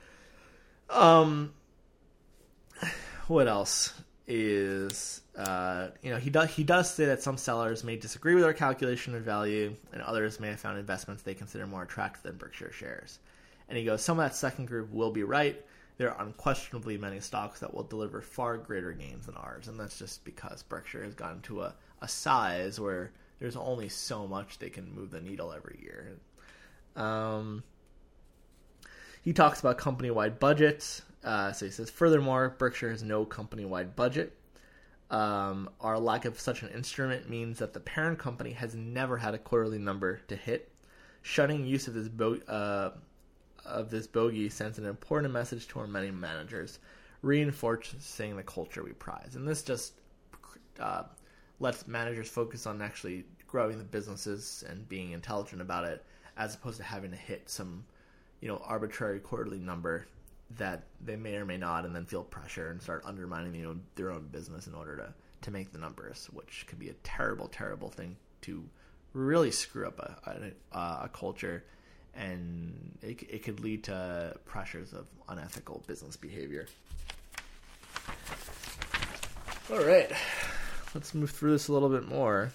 Um, what else? Is uh, you know he does he does say that some sellers may disagree with our calculation of value, and others may have found investments they consider more attractive than Berkshire shares. And he goes, some of that second group will be right. There are unquestionably many stocks that will deliver far greater gains than ours, and that's just because Berkshire has gotten to a, a size where there's only so much they can move the needle every year. Um, he talks about company-wide budgets. Uh, so he says, furthermore, Berkshire has no company-wide budget. Um, our lack of such an instrument means that the parent company has never had a quarterly number to hit. Shunning use of this bo- uh, of this bogey sends an important message to our many managers, reinforcing the culture we prize. And this just uh, lets managers focus on actually growing the businesses and being intelligent about it, as opposed to having to hit some, you know, arbitrary quarterly number that they may or may not, and then feel pressure and start undermining you know, their own business in order to, to make the numbers, which could be a terrible, terrible thing to really screw up a, a, a culture, and it, it could lead to pressures of unethical business behavior. All right, let's move through this a little bit more.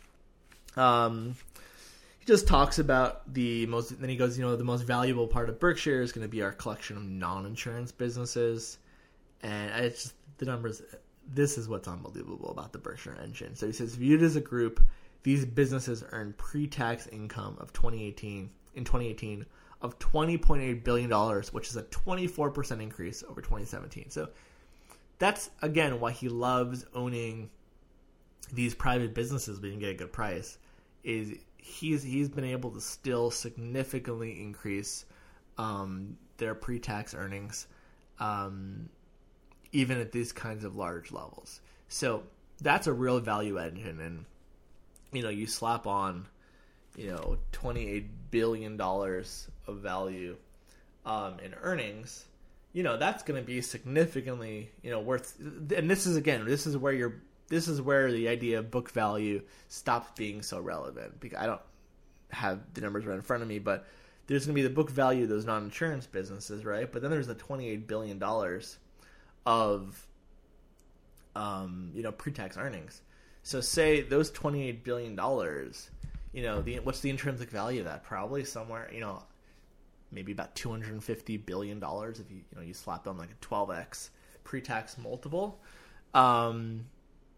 Um, he just talks about the most, then he goes, you know, the most valuable part of Berkshire is going to be our collection of non-insurance businesses. And I just, the numbers, this is what's unbelievable about the Berkshire engine. So he says, viewed as a group, these businesses earned pre-tax income of twenty eighteen in twenty eighteen of twenty point eight billion dollars, which is a twenty-four percent increase over twenty seventeen. So that's, again, why he loves owning these private businesses when you can get a good price, is he's he's been able to still significantly increase um, their pre-tax earnings, um, even at these kinds of large levels. So that's a real value engine. And, you know, you slap on, you know, twenty-eight billion dollars of value um, in earnings, you know, that's going to be significantly, you know, worth, and this is, again, this is where you're, this is where the idea of book value stops being so relevant, because I don't have the numbers right in front of me, but there's going to be the book value of those non-insurance businesses, right? But then there's the twenty-eight billion dollars of, um, you know, pre-tax earnings. So say those twenty-eight billion dollars, you know, the, what's the intrinsic value of that? Probably somewhere, you know, maybe about two hundred fifty billion dollars if you, you know, you slap on like a twelve x pre-tax multiple. Um,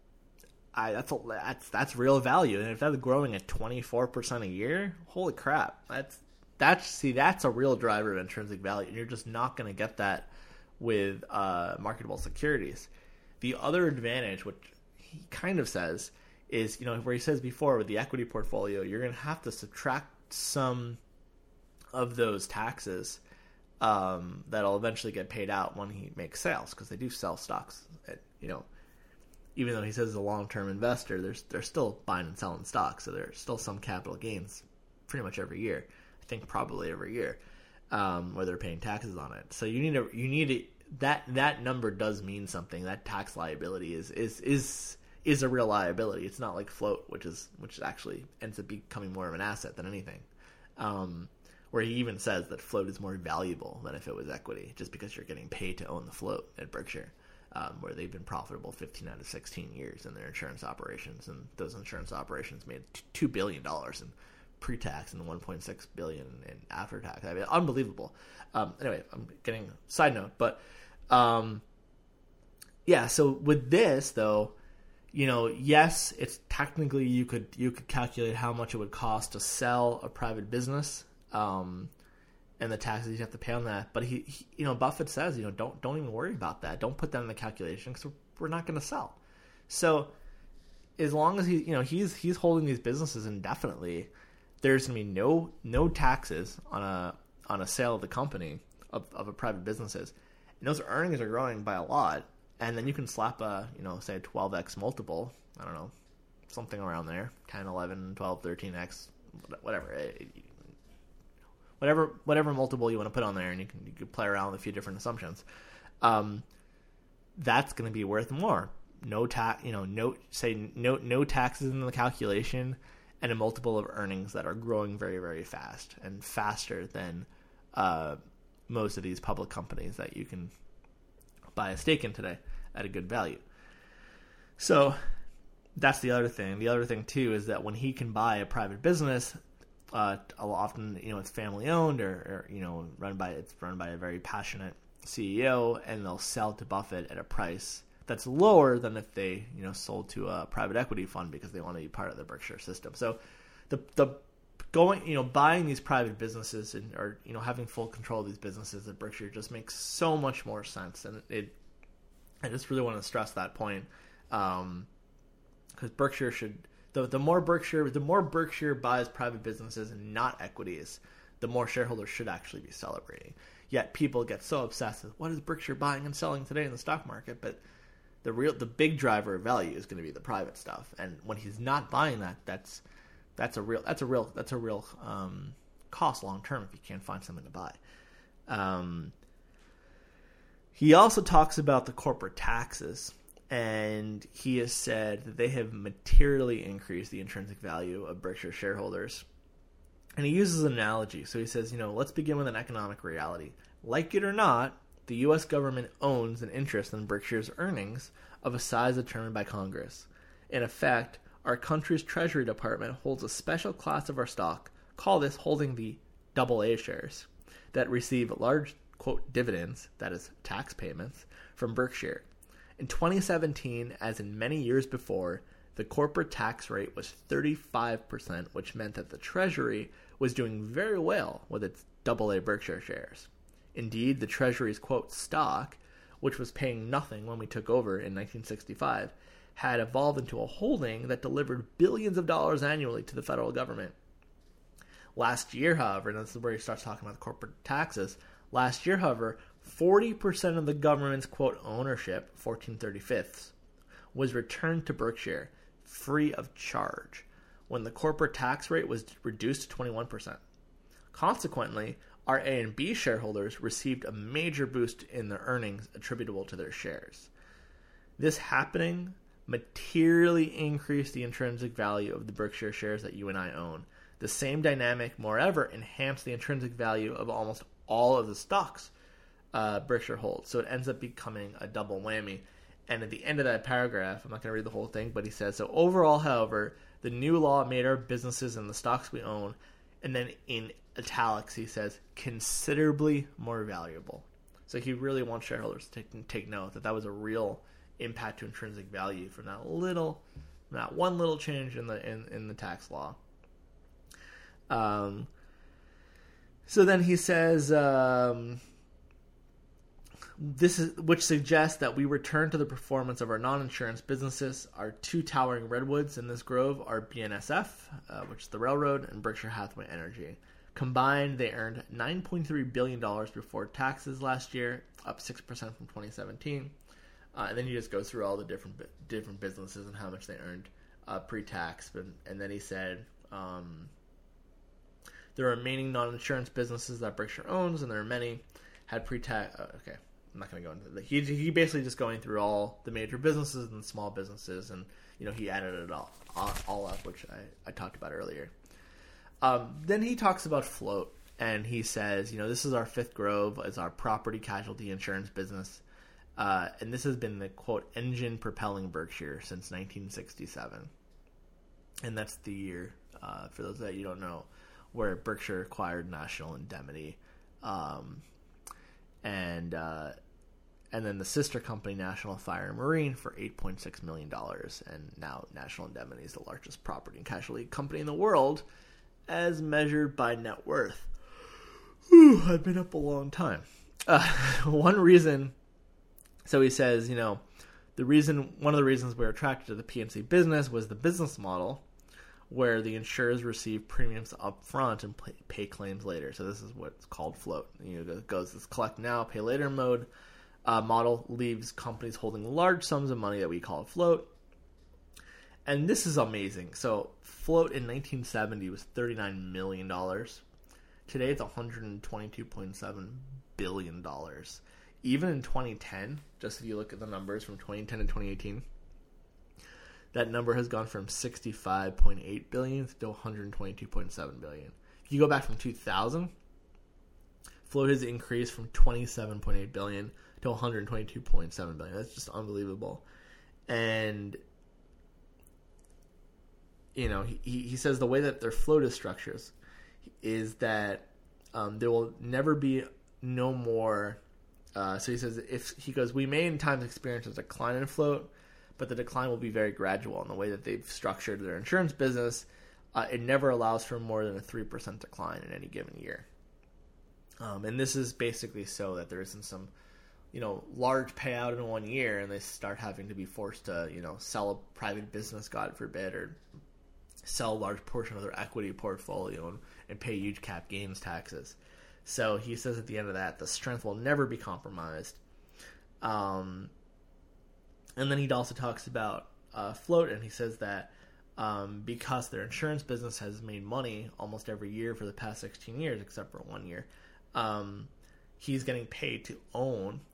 I, that's, a, that's, that's real value. And if that's growing at twenty-four percent a year, holy crap. That's, that's, see, that's a real driver of intrinsic value. And you're just not going to get that with uh, marketable securities. The other advantage, which he kind of says, is, you know, where he says before with the equity portfolio, you're going to have to subtract some of those taxes um, that'll eventually get paid out when he makes sales, because they do sell stocks. At, you know, even though he says he's a long-term investor, there's they're still buying and selling stocks, so there's still some capital gains pretty much every year. I think probably every year, um, where they're paying taxes on it. So you need a you need a, that that number does mean something. That tax liability is is is is a real liability. It's not like float, which is which actually ends up becoming more of an asset than anything. Um, where he even says that float is more valuable than if it was equity, just because you're getting paid to own the float at Berkshire, um, where they've been profitable fifteen out of sixteen years in their insurance operations, and those insurance operations made two billion dollars in pre-tax and one point six billion dollars in after-tax. I mean, unbelievable. Um, anyway, I'm getting side note, but um, yeah. So with this, though, you know, yes, it's technically you could you could calculate how much it would cost to sell a private business. Um, and the taxes you have to pay on that, but he, he, you know, Buffett says, you know, don't don't even worry about that. Don't put that in the calculation, because we're not going to sell. So, as long as he, you know, he's he's holding these businesses indefinitely, there's going to be no no taxes on a on a sale of the company of of a private businesses, and those earnings are growing by a lot. And then you can slap a, you know, say a twelve x multiple. I don't know, something around there, ten, eleven, twelve, thirteen x, whatever. It, Whatever whatever multiple you want to put on there, and you can you can play around with a few different assumptions. Um, that's going to be worth more. No tax, you know, no say no no taxes in the calculation, and a multiple of earnings that are growing very very fast and faster than uh, most of these public companies that you can buy a stake in today at a good value. So that's the other thing. The other thing too is that when he can buy a private business, Uh, often, you know, it's family owned or, or, you know, run by, it's run by a very passionate C E O, and they'll sell to Buffett at a price that's lower than if they, you know, sold to a private equity fund because they want to be part of the Berkshire system. So the, the going, you know, buying these private businesses and, or, you know, having full control of these businesses at Berkshire just makes so much more sense. And it, I just really want to stress that point. Um, because Berkshire should, The, the more Berkshire, the more Berkshire buys private businesses and not equities, the more shareholders should actually be celebrating. Yet people get so obsessed with what is Berkshire buying and selling today in the stock market, but the real, the big driver of value is going to be the private stuff. And when he's not buying that, that's that's a real that's a real that's a real um, cost long term if you can't find something to buy. Um, He also talks about the corporate taxes, and he has said that they have materially increased the intrinsic value of Berkshire shareholders. And he uses an analogy. So he says, you know, let's begin with an economic reality. Like it or not, the U S government owns an interest in Berkshire's earnings of a size determined by Congress. In effect, our country's Treasury Department holds a special class of our stock, call this holding the double A shares, that receive large, quote, dividends, that is, tax payments, from Berkshire. In twenty seventeen, as in many years before, the corporate tax rate was thirty-five percent, which meant that the Treasury was doing very well with its double A Berkshire shares. Indeed, the Treasury's, quote, stock, which was paying nothing when we took over in nineteen sixty-five, had evolved into a holding that delivered billions of dollars annually to the federal government. Last year, however, and this is where he starts talking about corporate taxes, last year, however, forty percent of the government's, quote, ownership, fourteen thirty-fifths, was returned to Berkshire free of charge when the corporate tax rate was reduced to twenty-one percent. Consequently, our A and B shareholders received a major boost in their earnings attributable to their shares. This happening materially increased the intrinsic value of the Berkshire shares that you and I own. The same dynamic, moreover, enhanced the intrinsic value of almost all of the stocks uh, Berkshire holds. So it ends up becoming a double whammy. And at the end of that paragraph, I'm not going to read the whole thing, but he says, so overall, however, the new law made our businesses and the stocks we own, and then in italics, he says, considerably more valuable. So he really wants shareholders to take, take note that that was a real impact to intrinsic value from that little, that one little change in the in, in the tax law. Um. So then he says, um, this is which suggests that we return to the performance of our non-insurance businesses. Our two towering redwoods in this grove are B N S F, uh, which is the railroad, and Berkshire Hathaway Energy. Combined, they earned nine point three billion dollars before taxes last year, up six percent from twenty seventeen. Uh, and then he just goes through all the different different businesses and how much they earned uh, pre-tax. But, and then he said um, the remaining non-insurance businesses that Berkshire owns, and there are many, had pre-tax... Uh, okay, I'm not going to go into that. He, he basically just going through all the major businesses and small businesses, and you know he added it all, all, all up, which I, I talked about earlier. Um, then he talks about float, and he says, you know, this is our fifth grove, it's our property casualty insurance business. Uh, and this has been the, quote, engine propelling Berkshire since nineteen sixty-seven. And that's the year, uh, for those that you don't know, where Berkshire acquired National Indemnity. Um, and uh, and then the sister company, National Fire and Marine, for eight point six million dollars. And now National Indemnity is the largest property and casualty company in the world, as measured by net worth. Whew, I've been up a long time. Uh, one reason... So he says, you know, the reason, one of the reasons we were attracted to the P and C business was the business model, where the insurers receive premiums up front and pay, pay claims later. So this is what's called float. You know, it goes this collect now, pay later mode uh, model, leaves companies holding large sums of money that we call float. And this is amazing. So float in nineteen seventy was thirty-nine million dollars. Today it's one hundred twenty-two point seven billion dollars. Even in twenty ten, just if you look at the numbers from twenty ten to twenty eighteen, that number has gone from sixty-five point eight billion dollars to one hundred twenty-two point seven billion dollars. If you go back from two thousand, float has increased from twenty-seven point eight billion dollars to one hundred twenty-two point seven billion dollars. That's just unbelievable. And, you know, he, he says the way that their float is structured is that um, there will never be no more... Uh, so he says, if he goes, we may in times experience a decline in float, but the decline will be very gradual. In the way that they've structured their insurance business, uh, it never allows for more than a three percent decline in any given year. Um, and this is basically so that there isn't some, you know, large payout in one year and they start having to be forced to, you know, sell a private business, God forbid, or sell a large portion of their equity portfolio and, and pay huge cap gains taxes. So he says at the end of that, the strength will never be compromised. Um, and then he also talks about uh, float, and he says that um, because their insurance business has made money almost every year for the past sixteen years, except for one year, um, he's getting paid to own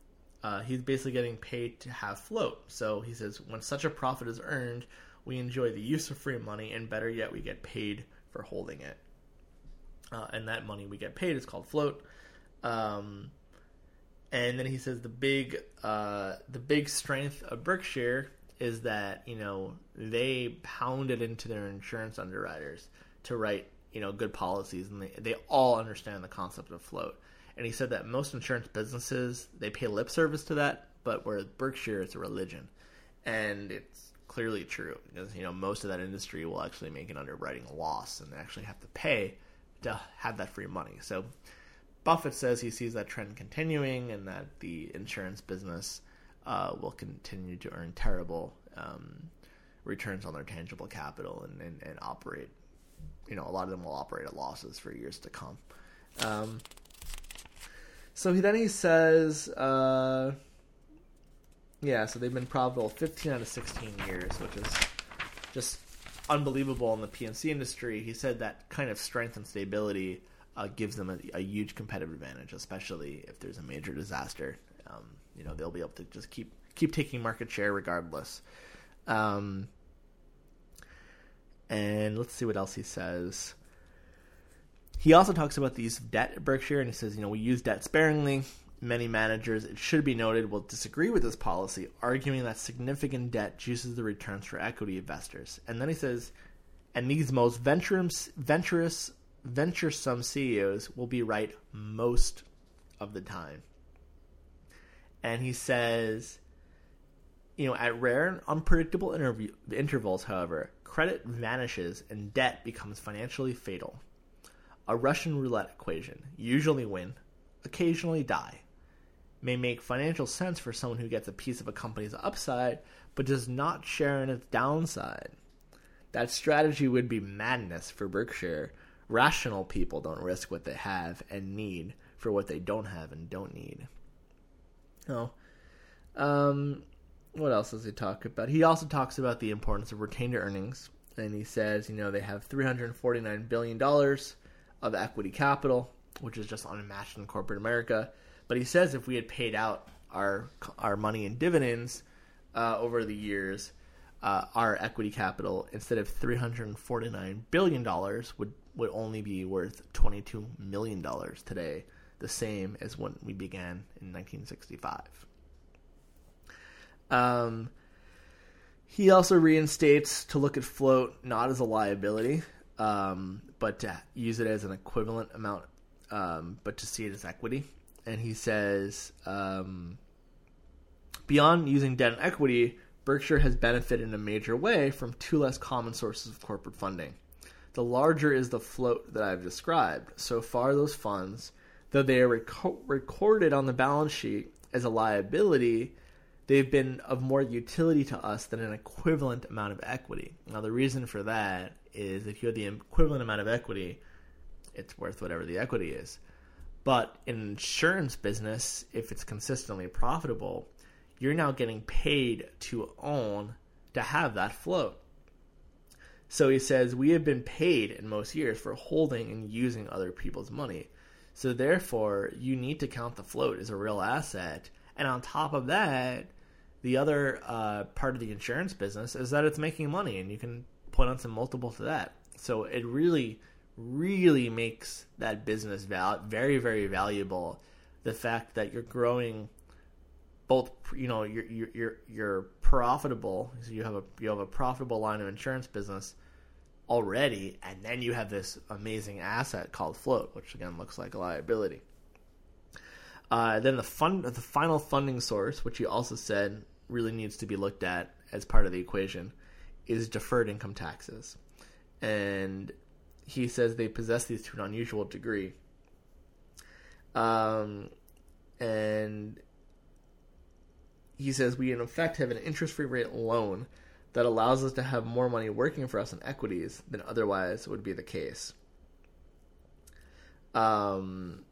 uh, he's basically getting paid to have float. So he says, when such a profit is earned, we enjoy the use of free money, and better yet, we get paid for holding it. Uh, and that money we get paid is called float. Um, and then he says the big, uh, the big strength of Berkshire is that, you know, they pounded into their insurance underwriters to write, you know, good policies, and they, they all understand the concept of float. And he said that most insurance businesses, they pay lip service to that, but whereas Berkshire, it's a religion. And it's clearly true, because, you know, most of that industry will actually make an underwriting loss and they actually have to pay to have that free money. So Buffett says he sees that trend continuing, and that the insurance business uh, will continue to earn terrible um, returns on their tangible capital and, and, and operate. You know, a lot of them will operate at losses for years to come. Um, so he, then he says, uh, yeah, so they've been profitable fifteen out of sixteen years, which is just unbelievable in the P and C industry. He said that kind of strength and stability uh, gives them a, a huge competitive advantage, especially if there's a major disaster. Um, you know, they'll be able to just keep keep taking market share regardless. Um, and let's see what else he says. He also talks about the use of debt at Berkshire, and he says, you know, we use debt sparingly. Many managers, it should be noted, will disagree with this policy, arguing that significant debt juices the returns for equity investors. And then he says, and these most venturous, venturous, venturesome C E Os will be right most of the time. And he says, you know, at rare and unpredictable interview, intervals, however, credit vanishes and debt becomes financially fatal. A Russian roulette equation, usually win, occasionally die, may make financial sense for someone who gets a piece of a company's upside, but does not share in its downside. That strategy would be madness for Berkshire. Rational people don't risk what they have and need for what they don't have and don't need. Oh, um, what else does he talk about? He also talks about the importance of retained earnings, and he says, you know, they have three hundred forty-nine billion dollars of equity capital, which is just unmatched in corporate America. But he says if we had paid out our our money in dividends uh, over the years, uh, our equity capital, instead of three hundred forty-nine billion dollars, would, would only be worth twenty-two million dollars today, the same as when we began in nineteen sixty-five. Um, he also reinstates to look at float not as a liability, um, but to use it as an equivalent amount, um, but to see it as equity. And he says, um, beyond using debt and equity, Berkshire has benefited in a major way from two less common sources of corporate funding. The larger is the float that I've described. So far, those funds, though they are rec- recorded on the balance sheet as a liability, they've been of more utility to us than an equivalent amount of equity. Now, the reason for that is if you have the equivalent amount of equity, it's worth whatever the equity is. But in an insurance business, if it's consistently profitable, you're now getting paid to own, to have that float. So he says, we have been paid in most years for holding and using other people's money. So therefore, you need to count the float as a real asset. And on top of that, the other uh, part of the insurance business is that it's making money, and you can put on some multiple to that. So it really, really makes that business val- very, very valuable. The fact that you're growing both, you know, you're you're you're, you're profitable. So you have a you have a profitable line of insurance business already, and then you have this amazing asset called float, which again looks like a liability. Uh, then the fund, the final funding source, which he also said really needs to be looked at as part of the equation, is deferred income taxes. And he says they possess these to an unusual degree. Um, and he says we in effect have an interest-free rate loan that allows us to have more money working for us in equities than otherwise would be the case. Um...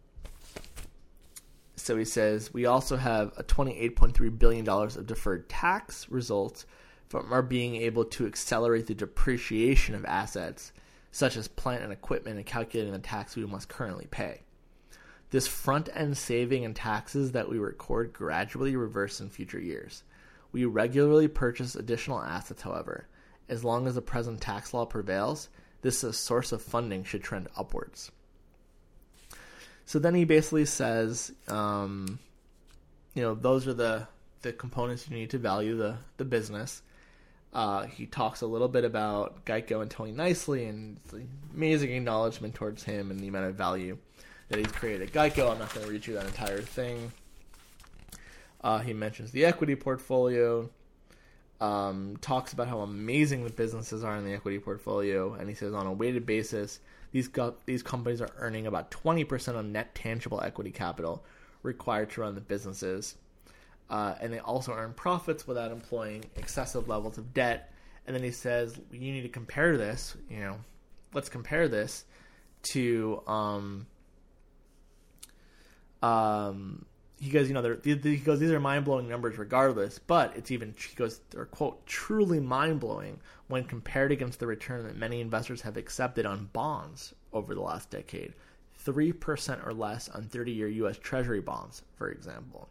So he says, we also have a twenty-eight point three billion dollars of deferred tax results from our being able to accelerate the depreciation of assets, such as plant and equipment, and calculating the tax we must currently pay. This front-end saving and taxes that we record gradually reverse in future years. We regularly purchase additional assets, however. As long as the present tax law prevails, this source of funding should trend upwards. So then he basically says, um, you know, those are the, the components you need to value the, the business. Uh, he talks a little bit about Geico and Tony Nicely and the amazing acknowledgement towards him and the amount of value that he's created at Geico. I'm not going to read you that entire thing. Uh, he mentions the equity portfolio, um, talks about how amazing the businesses are in the equity portfolio, and he says on a weighted basis, these go- these companies are earning about twenty percent of net tangible equity capital required to run the businesses. Uh, and they also earn profits without employing excessive levels of debt. And then he says, you need to compare this, you know, let's compare this to... Um, Um, he goes, you know, they're, he goes, these are mind-blowing numbers regardless, but it's even, he goes, they're, quote, truly mind-blowing when compared against the return that many investors have accepted on bonds over the last decade. three percent or less on thirty-year U S Treasury bonds, for example.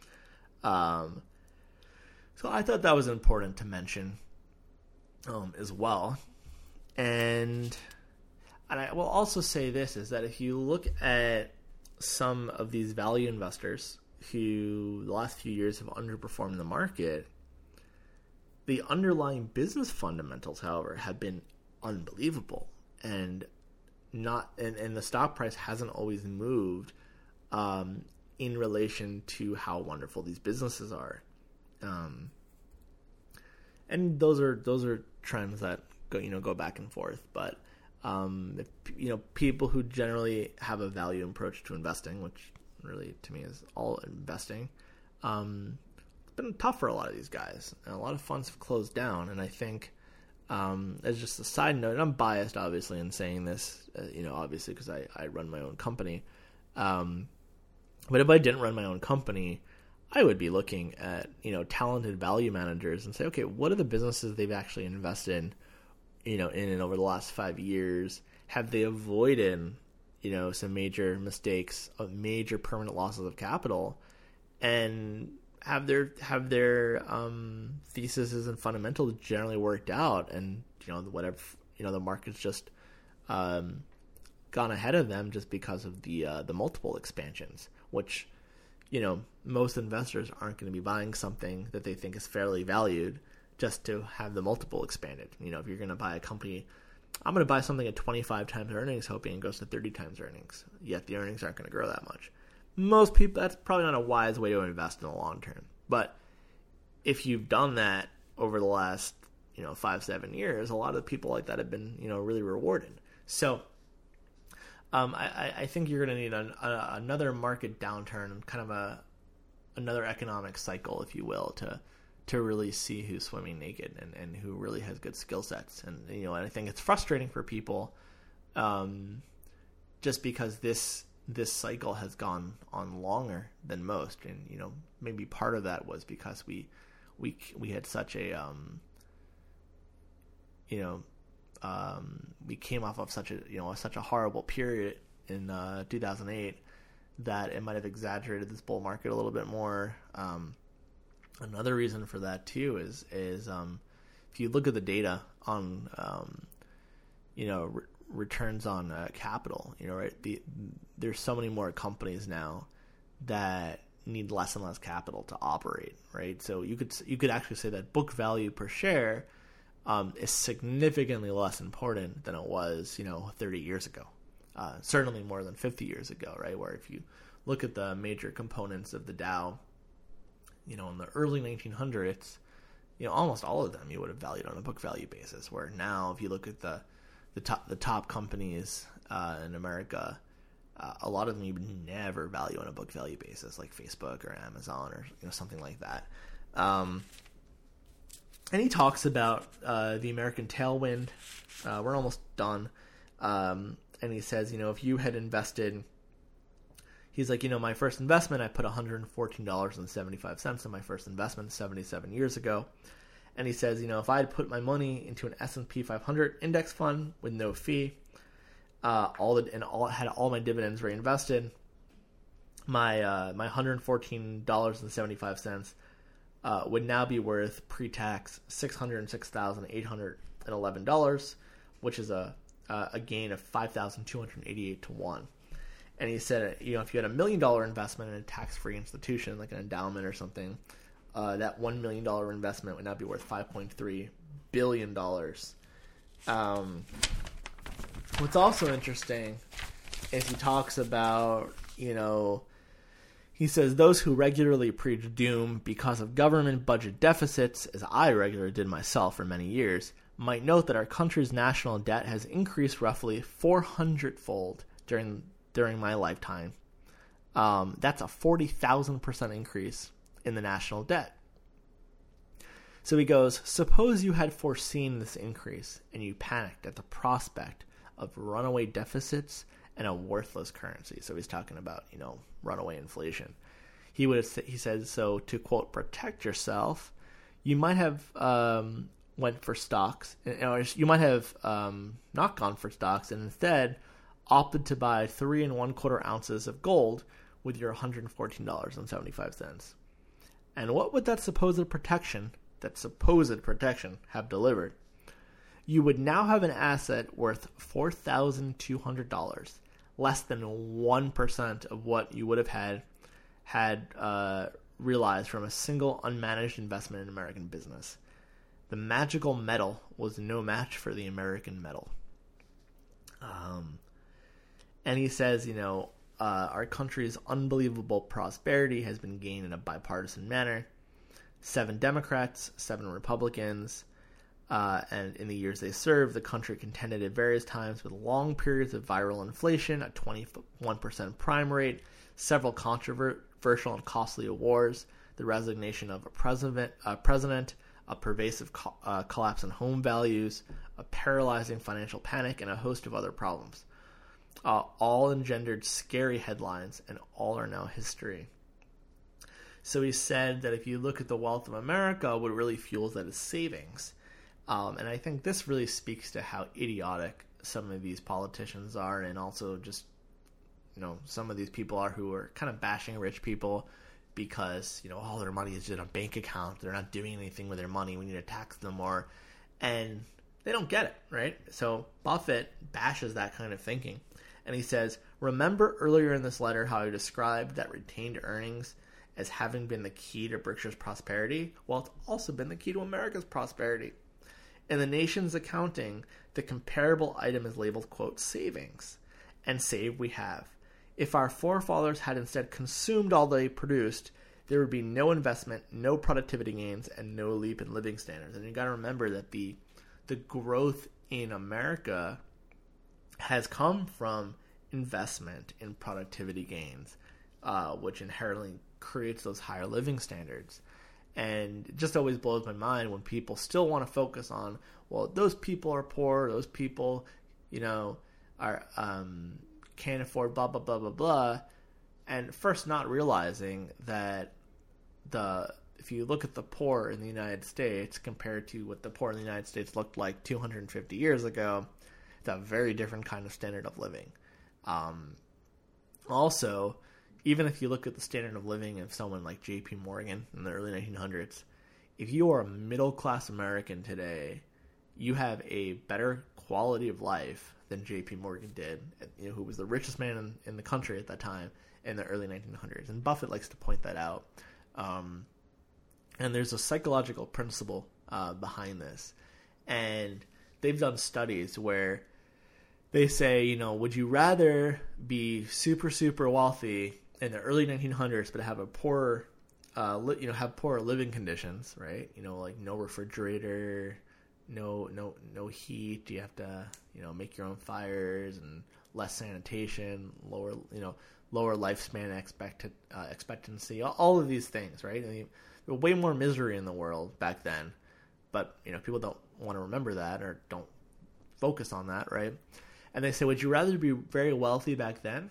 Um, so I thought that was important to mention um, as well. And, and I will also say this, is that if you look at some of these value investors who the last few years have underperformed the market, the underlying business fundamentals, however, have been unbelievable, and not and, and the stock price hasn't always moved um, in relation to how wonderful these businesses are. Um, and those are those are trends that go you know go back and forth, but Um, if, you know, people who generally have a value approach to investing, which really to me is all investing, um, it's been tough for a lot of these guys. And a lot of funds have closed down. And I think, um, as just a side note, and I'm biased obviously in saying this, uh, you know, obviously because I, I run my own company. Um, but if I didn't run my own company, I would be looking at, you know, talented value managers and say, okay, what are the businesses they've actually invested in? you know, in and over the last five years, have they avoided, you know, some major mistakes of major permanent losses of capital, and have their have their um, theses and fundamentals generally worked out, and you know, whatever, you know, the market's just um, gone ahead of them just because of the uh, the multiple expansions, which, you know, most investors aren't going to be buying something that they think is fairly valued just to have the multiple expanded. You know, if you're going to buy a company, I'm going to buy something at twenty-five times earnings, hoping it goes to thirty times earnings, yet the earnings aren't going to grow that much. Most people, that's probably not a wise way to invest in the long term. But if you've done that over the last, you know, five, seven years, a lot of people like that have been, you know, really rewarded. So um, I, I think you're going to need an, a, another market downturn and kind of a another economic cycle, if you will, to to really see who's swimming naked and, and who really has good skill sets. And, you know, and I think it's frustrating for people um, just because this this cycle has gone on longer than most. And, you know, maybe part of that was because we we we had such a, um, you know, um, we came off of such a, you know, such a horrible period in uh, two thousand eight that it might have exaggerated this bull market a little bit more. Um Another reason for that too is is um, if you look at the data on um, you know re- returns on uh, capital, you know, right? The, there's so many more companies now that need less and less capital to operate, right? So you could you could actually say that book value per share um, is significantly less important than it was, you know, thirty years ago. Uh, certainly more than fifty years ago, right? Where if you look at the major components of the Dow, you know, in the early nineteen hundreds, you know, almost all of them you would have valued on a book value basis. Where now, if you look at the the top the top companies uh, in America, uh, a lot of them you would never value on a book value basis, like Facebook or Amazon or you know something like that. Um, and he talks about uh, the American tailwind. Uh, we're almost done, um, and he says, you know, if you had invested. He's like, you know, my first investment, I put one hundred fourteen dollars and seventy-five cents in my first investment seventy-seven years ago. And he says, you know, if I had put my money into an S and P five hundred index fund with no fee, uh, all the, and all had all my dividends reinvested, my uh, my one hundred fourteen dollars and seventy-five cents uh, would now be worth pre-tax six hundred six thousand eight hundred eleven dollars, which is a uh, a gain of five thousand two hundred eighty-eight to one. And he said, you know, if you had a million dollar investment in a tax-free institution like an endowment or something, uh, that one million dollar investment would now be worth five point three billion dollars. Um, what's also interesting is he talks about, you know, he says those who regularly preach doom because of government budget deficits, as I regularly did myself for many years, might note that our country's national debt has increased roughly four hundred fold during during my lifetime. Um, that's a forty thousand percent increase in the national debt. So he goes, suppose you had foreseen this increase and you panicked at the prospect of runaway deficits and a worthless currency. So he's talking about, you know, runaway inflation. He would have, he said, so to quote, protect yourself, you might have um, went for stocks, or you might have um, not gone for stocks and instead opted to buy three and one quarter ounces of gold with your one hundred fourteen dollars and seventy-five cents. And what would that supposed protection, that supposed protection, have delivered? You would now have an asset worth four thousand two hundred dollars, less than one percent of what you would have had had uh, realized from a single unmanaged investment in American business. The magical metal was no match for the American metal. Um, and he says, you know, uh, our country's unbelievable prosperity has been gained in a bipartisan manner. Seven Democrats, seven Republicans, uh, and in the years they served, the country contended at various times with long periods of viral inflation, a twenty-one percent prime rate, several controversial and costly wars, the resignation of a president, uh, president a pervasive co- uh, collapse in home values, a paralyzing financial panic, and a host of other problems. Uh, all engendered scary headlines, and all are now history. So he said that if you look at the wealth of America, what really fuels that is savings. Um, and I think this really speaks to how idiotic some of these politicians are, and also just, you know, some of these people are who are kind of bashing rich people because, you know, all their money is in a bank account. They're not doing anything with their money. We need to tax them more. And they don't get it, right? So Buffett bashes that kind of thinking. And he says, remember earlier in this letter how I described that retained earnings as having been the key to Berkshire's prosperity? Well, it's also been the key to America's prosperity. In the nation's accounting, the comparable item is labeled, quote, savings. And save we have. If our forefathers had instead consumed all they produced, there would be no investment, no productivity gains, and no leap in living standards. And you got to remember that the the growth in America has come from investment in productivity gains, uh, which inherently creates those higher living standards. And it just always blows my mind when people still want to focus on, well, those people are poor, those people, you know, are um, can't afford blah, blah, blah, blah, blah. And first not realizing that the if you look at the poor in the United States compared to what the poor in the United States looked like two hundred fifty years ago, it's a very different kind of standard of living. Um, also, even if you look at the standard of living of someone like J P Morgan in the early nineteen hundreds, if you are a middle-class American today, you have a better quality of life than J P Morgan did, you know, who was the richest man in, in the country at that time in the early nineteen hundreds. And Buffett likes to point that out. Um, and there's a psychological principle uh, behind this. And they've done studies where they say, you know, would you rather be super, super wealthy in the early nineteen hundreds, but have a poorer, uh, li- you know, have poorer living conditions, right? You know, like no refrigerator, no, no, no heat. You have to, you know, make your own fires and less sanitation, lower, you know, lower lifespan expect uh, expectancy. All, all of these things, right? I mean, there was way more misery in the world back then, but you know, people don't want to remember that or don't focus on that, right? And they say, would you rather be very wealthy back then,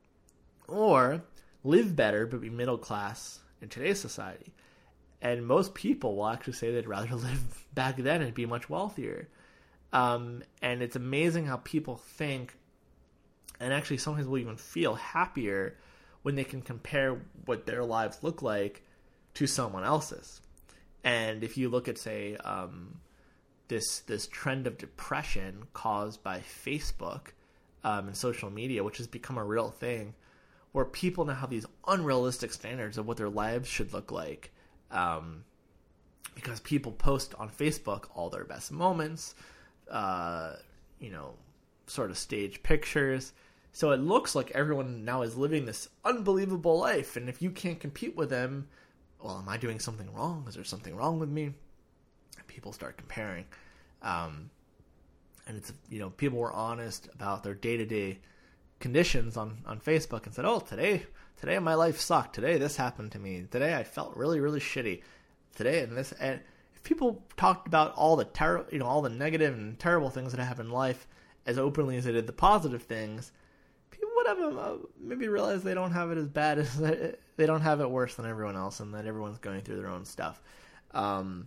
or live better but be middle class in today's society? And most people will actually say they'd rather live back then and be much wealthier. Um, and it's amazing how people think, and actually sometimes will even feel happier when they can compare what their lives look like to someone else's. And if you look at, say, um, this this trend of depression caused by Facebook um, and social media, which has become a real thing, where people now have these unrealistic standards of what their lives should look like, um, because people post on Facebook all their best moments, uh, you know, sort of stage pictures. So it looks like everyone now is living this unbelievable life, and if you can't compete with them, well, am I doing something wrong? Is there something wrong with me? And people start comparing. Um, and it's, you know, people were honest about their day-to-day conditions on, on Facebook and said, oh, today, today my life sucked. Today this happened to me. Today I felt really, really shitty. Today and this, and if people talked about all the ter- you know, all the negative and terrible things that happen in life as openly as they did the positive things, people would have uh, maybe realize they don't have it as bad as they don't have it worse than everyone else, and that everyone's going through their own stuff. Um,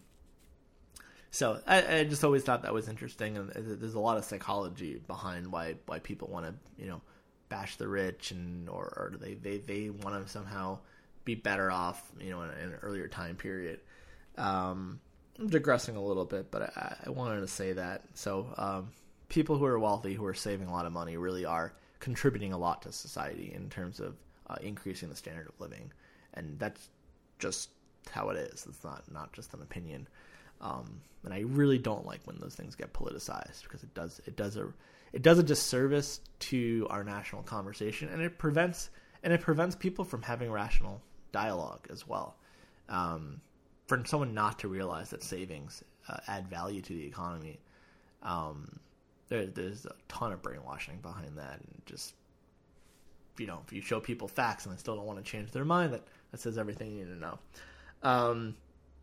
so I, I just always thought that was interesting, and there's a lot of psychology behind why why people want to, you know, bash the rich, and or, or they they they want to somehow be better off, you know, in, in an earlier time period. Um, I'm digressing a little bit, but I, I wanted to say that. So um, people who are wealthy, who are saving a lot of money, really are contributing a lot to society in terms of uh, increasing the standard of living, and that's just how it is. It's not not just an opinion. Um, and I really don't like when those things get politicized, because it does it does a it does a disservice to our national conversation, and it prevents and it prevents people from having rational dialogue as well. Um, for someone not to realize that savings uh, add value to the economy, um, there, there's a ton of brainwashing behind that, and just, you know, if you show people facts and they still don't want to change their mind, that, that says everything you need to know. Um,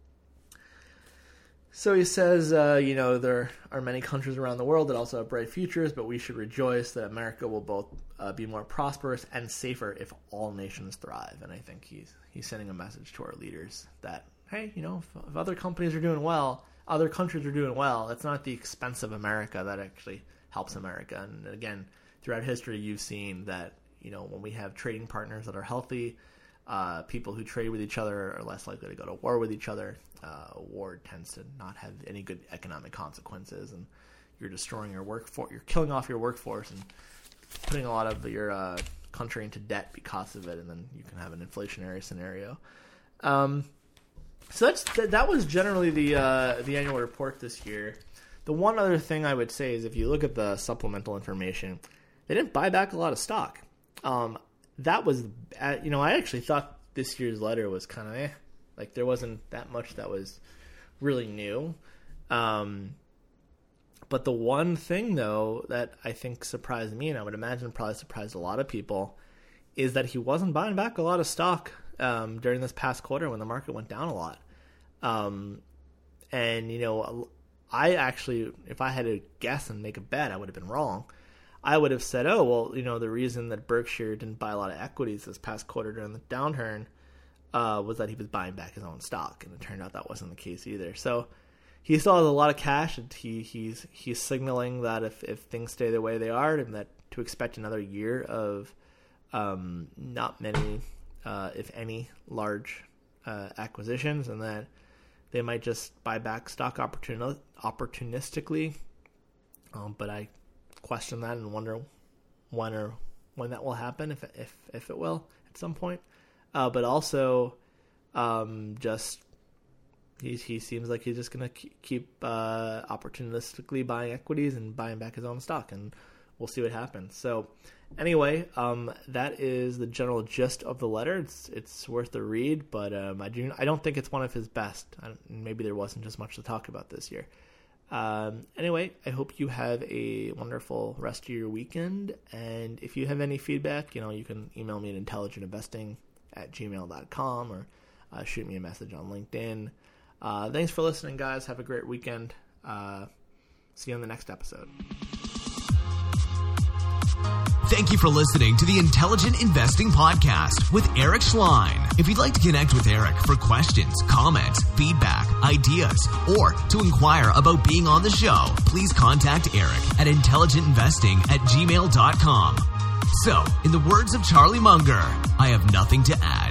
so he says, uh, you know, there are many countries around the world that also have bright futures, but we should rejoice that America will both uh, be more prosperous and safer if all nations thrive. And I think he's he's sending a message to our leaders that, hey, you know, if, if other companies are doing well, other countries are doing well, it's not at the expense of America that actually helps America. And again, throughout history, you've seen that, you know, when we have trading partners that are healthy, uh, people who trade with each other are less likely to go to war with each other. Uh, war tends to not have any good economic consequences, and you're destroying your workforce, you're killing off your workforce and putting a lot of your uh, country into debt because of it, and then you can have an inflationary scenario. Um, so that's that was generally the uh, the annual report this year. The one other thing I would say is if you look at the supplemental information, they didn't buy back a lot of stock. Um, that was, you know, I actually thought this year's letter was kind of eh. Like, there wasn't that much that was really new. Um, but the one thing, though, that I think surprised me, and I would imagine probably surprised a lot of people, is that he wasn't buying back a lot of stock um, during this past quarter when the market went down a lot. Um, and, you know, I actually, if I had to guess and make a bet, I would have been wrong. I would have said, oh, well, you know, the reason that Berkshire didn't buy a lot of equities this past quarter during the downturn Uh, was that he was buying back his own stock, and it turned out that wasn't the case either. So he still has a lot of cash, and he, he's he's signaling that if, if things stay the way they are, and that to expect another year of um, not many, uh, if any, large uh, acquisitions, and that they might just buy back stock opportuni- opportunistically. Um, but I question that and wonder when or when that will happen, if if if it will at some point. Uh, but also, um, just he he seems like he's just gonna keep uh, opportunistically buying equities and buying back his own stock, and we'll see what happens. So, anyway, um, that is the general gist of the letter. It's it's worth a read, but um, I do I don't think it's one of his best. I don't, maybe there wasn't just much to talk about this year. Um, anyway, I hope you have a wonderful rest of your weekend, and if you have any feedback, you know, you can email me at intelligent investing at gmail dot com, or uh, shoot me a message on LinkedIn. Uh, thanks for listening, guys. Have a great weekend. Uh, see you on the next episode. Thank you for listening to the Intelligent Investing Podcast with Eric Schlein. If you'd like to connect with Eric for questions, comments, feedback, ideas, or to inquire about being on the show, please contact Eric at intelligent investing at gmail dot com. So, in the words of Charlie Munger, I have nothing to add.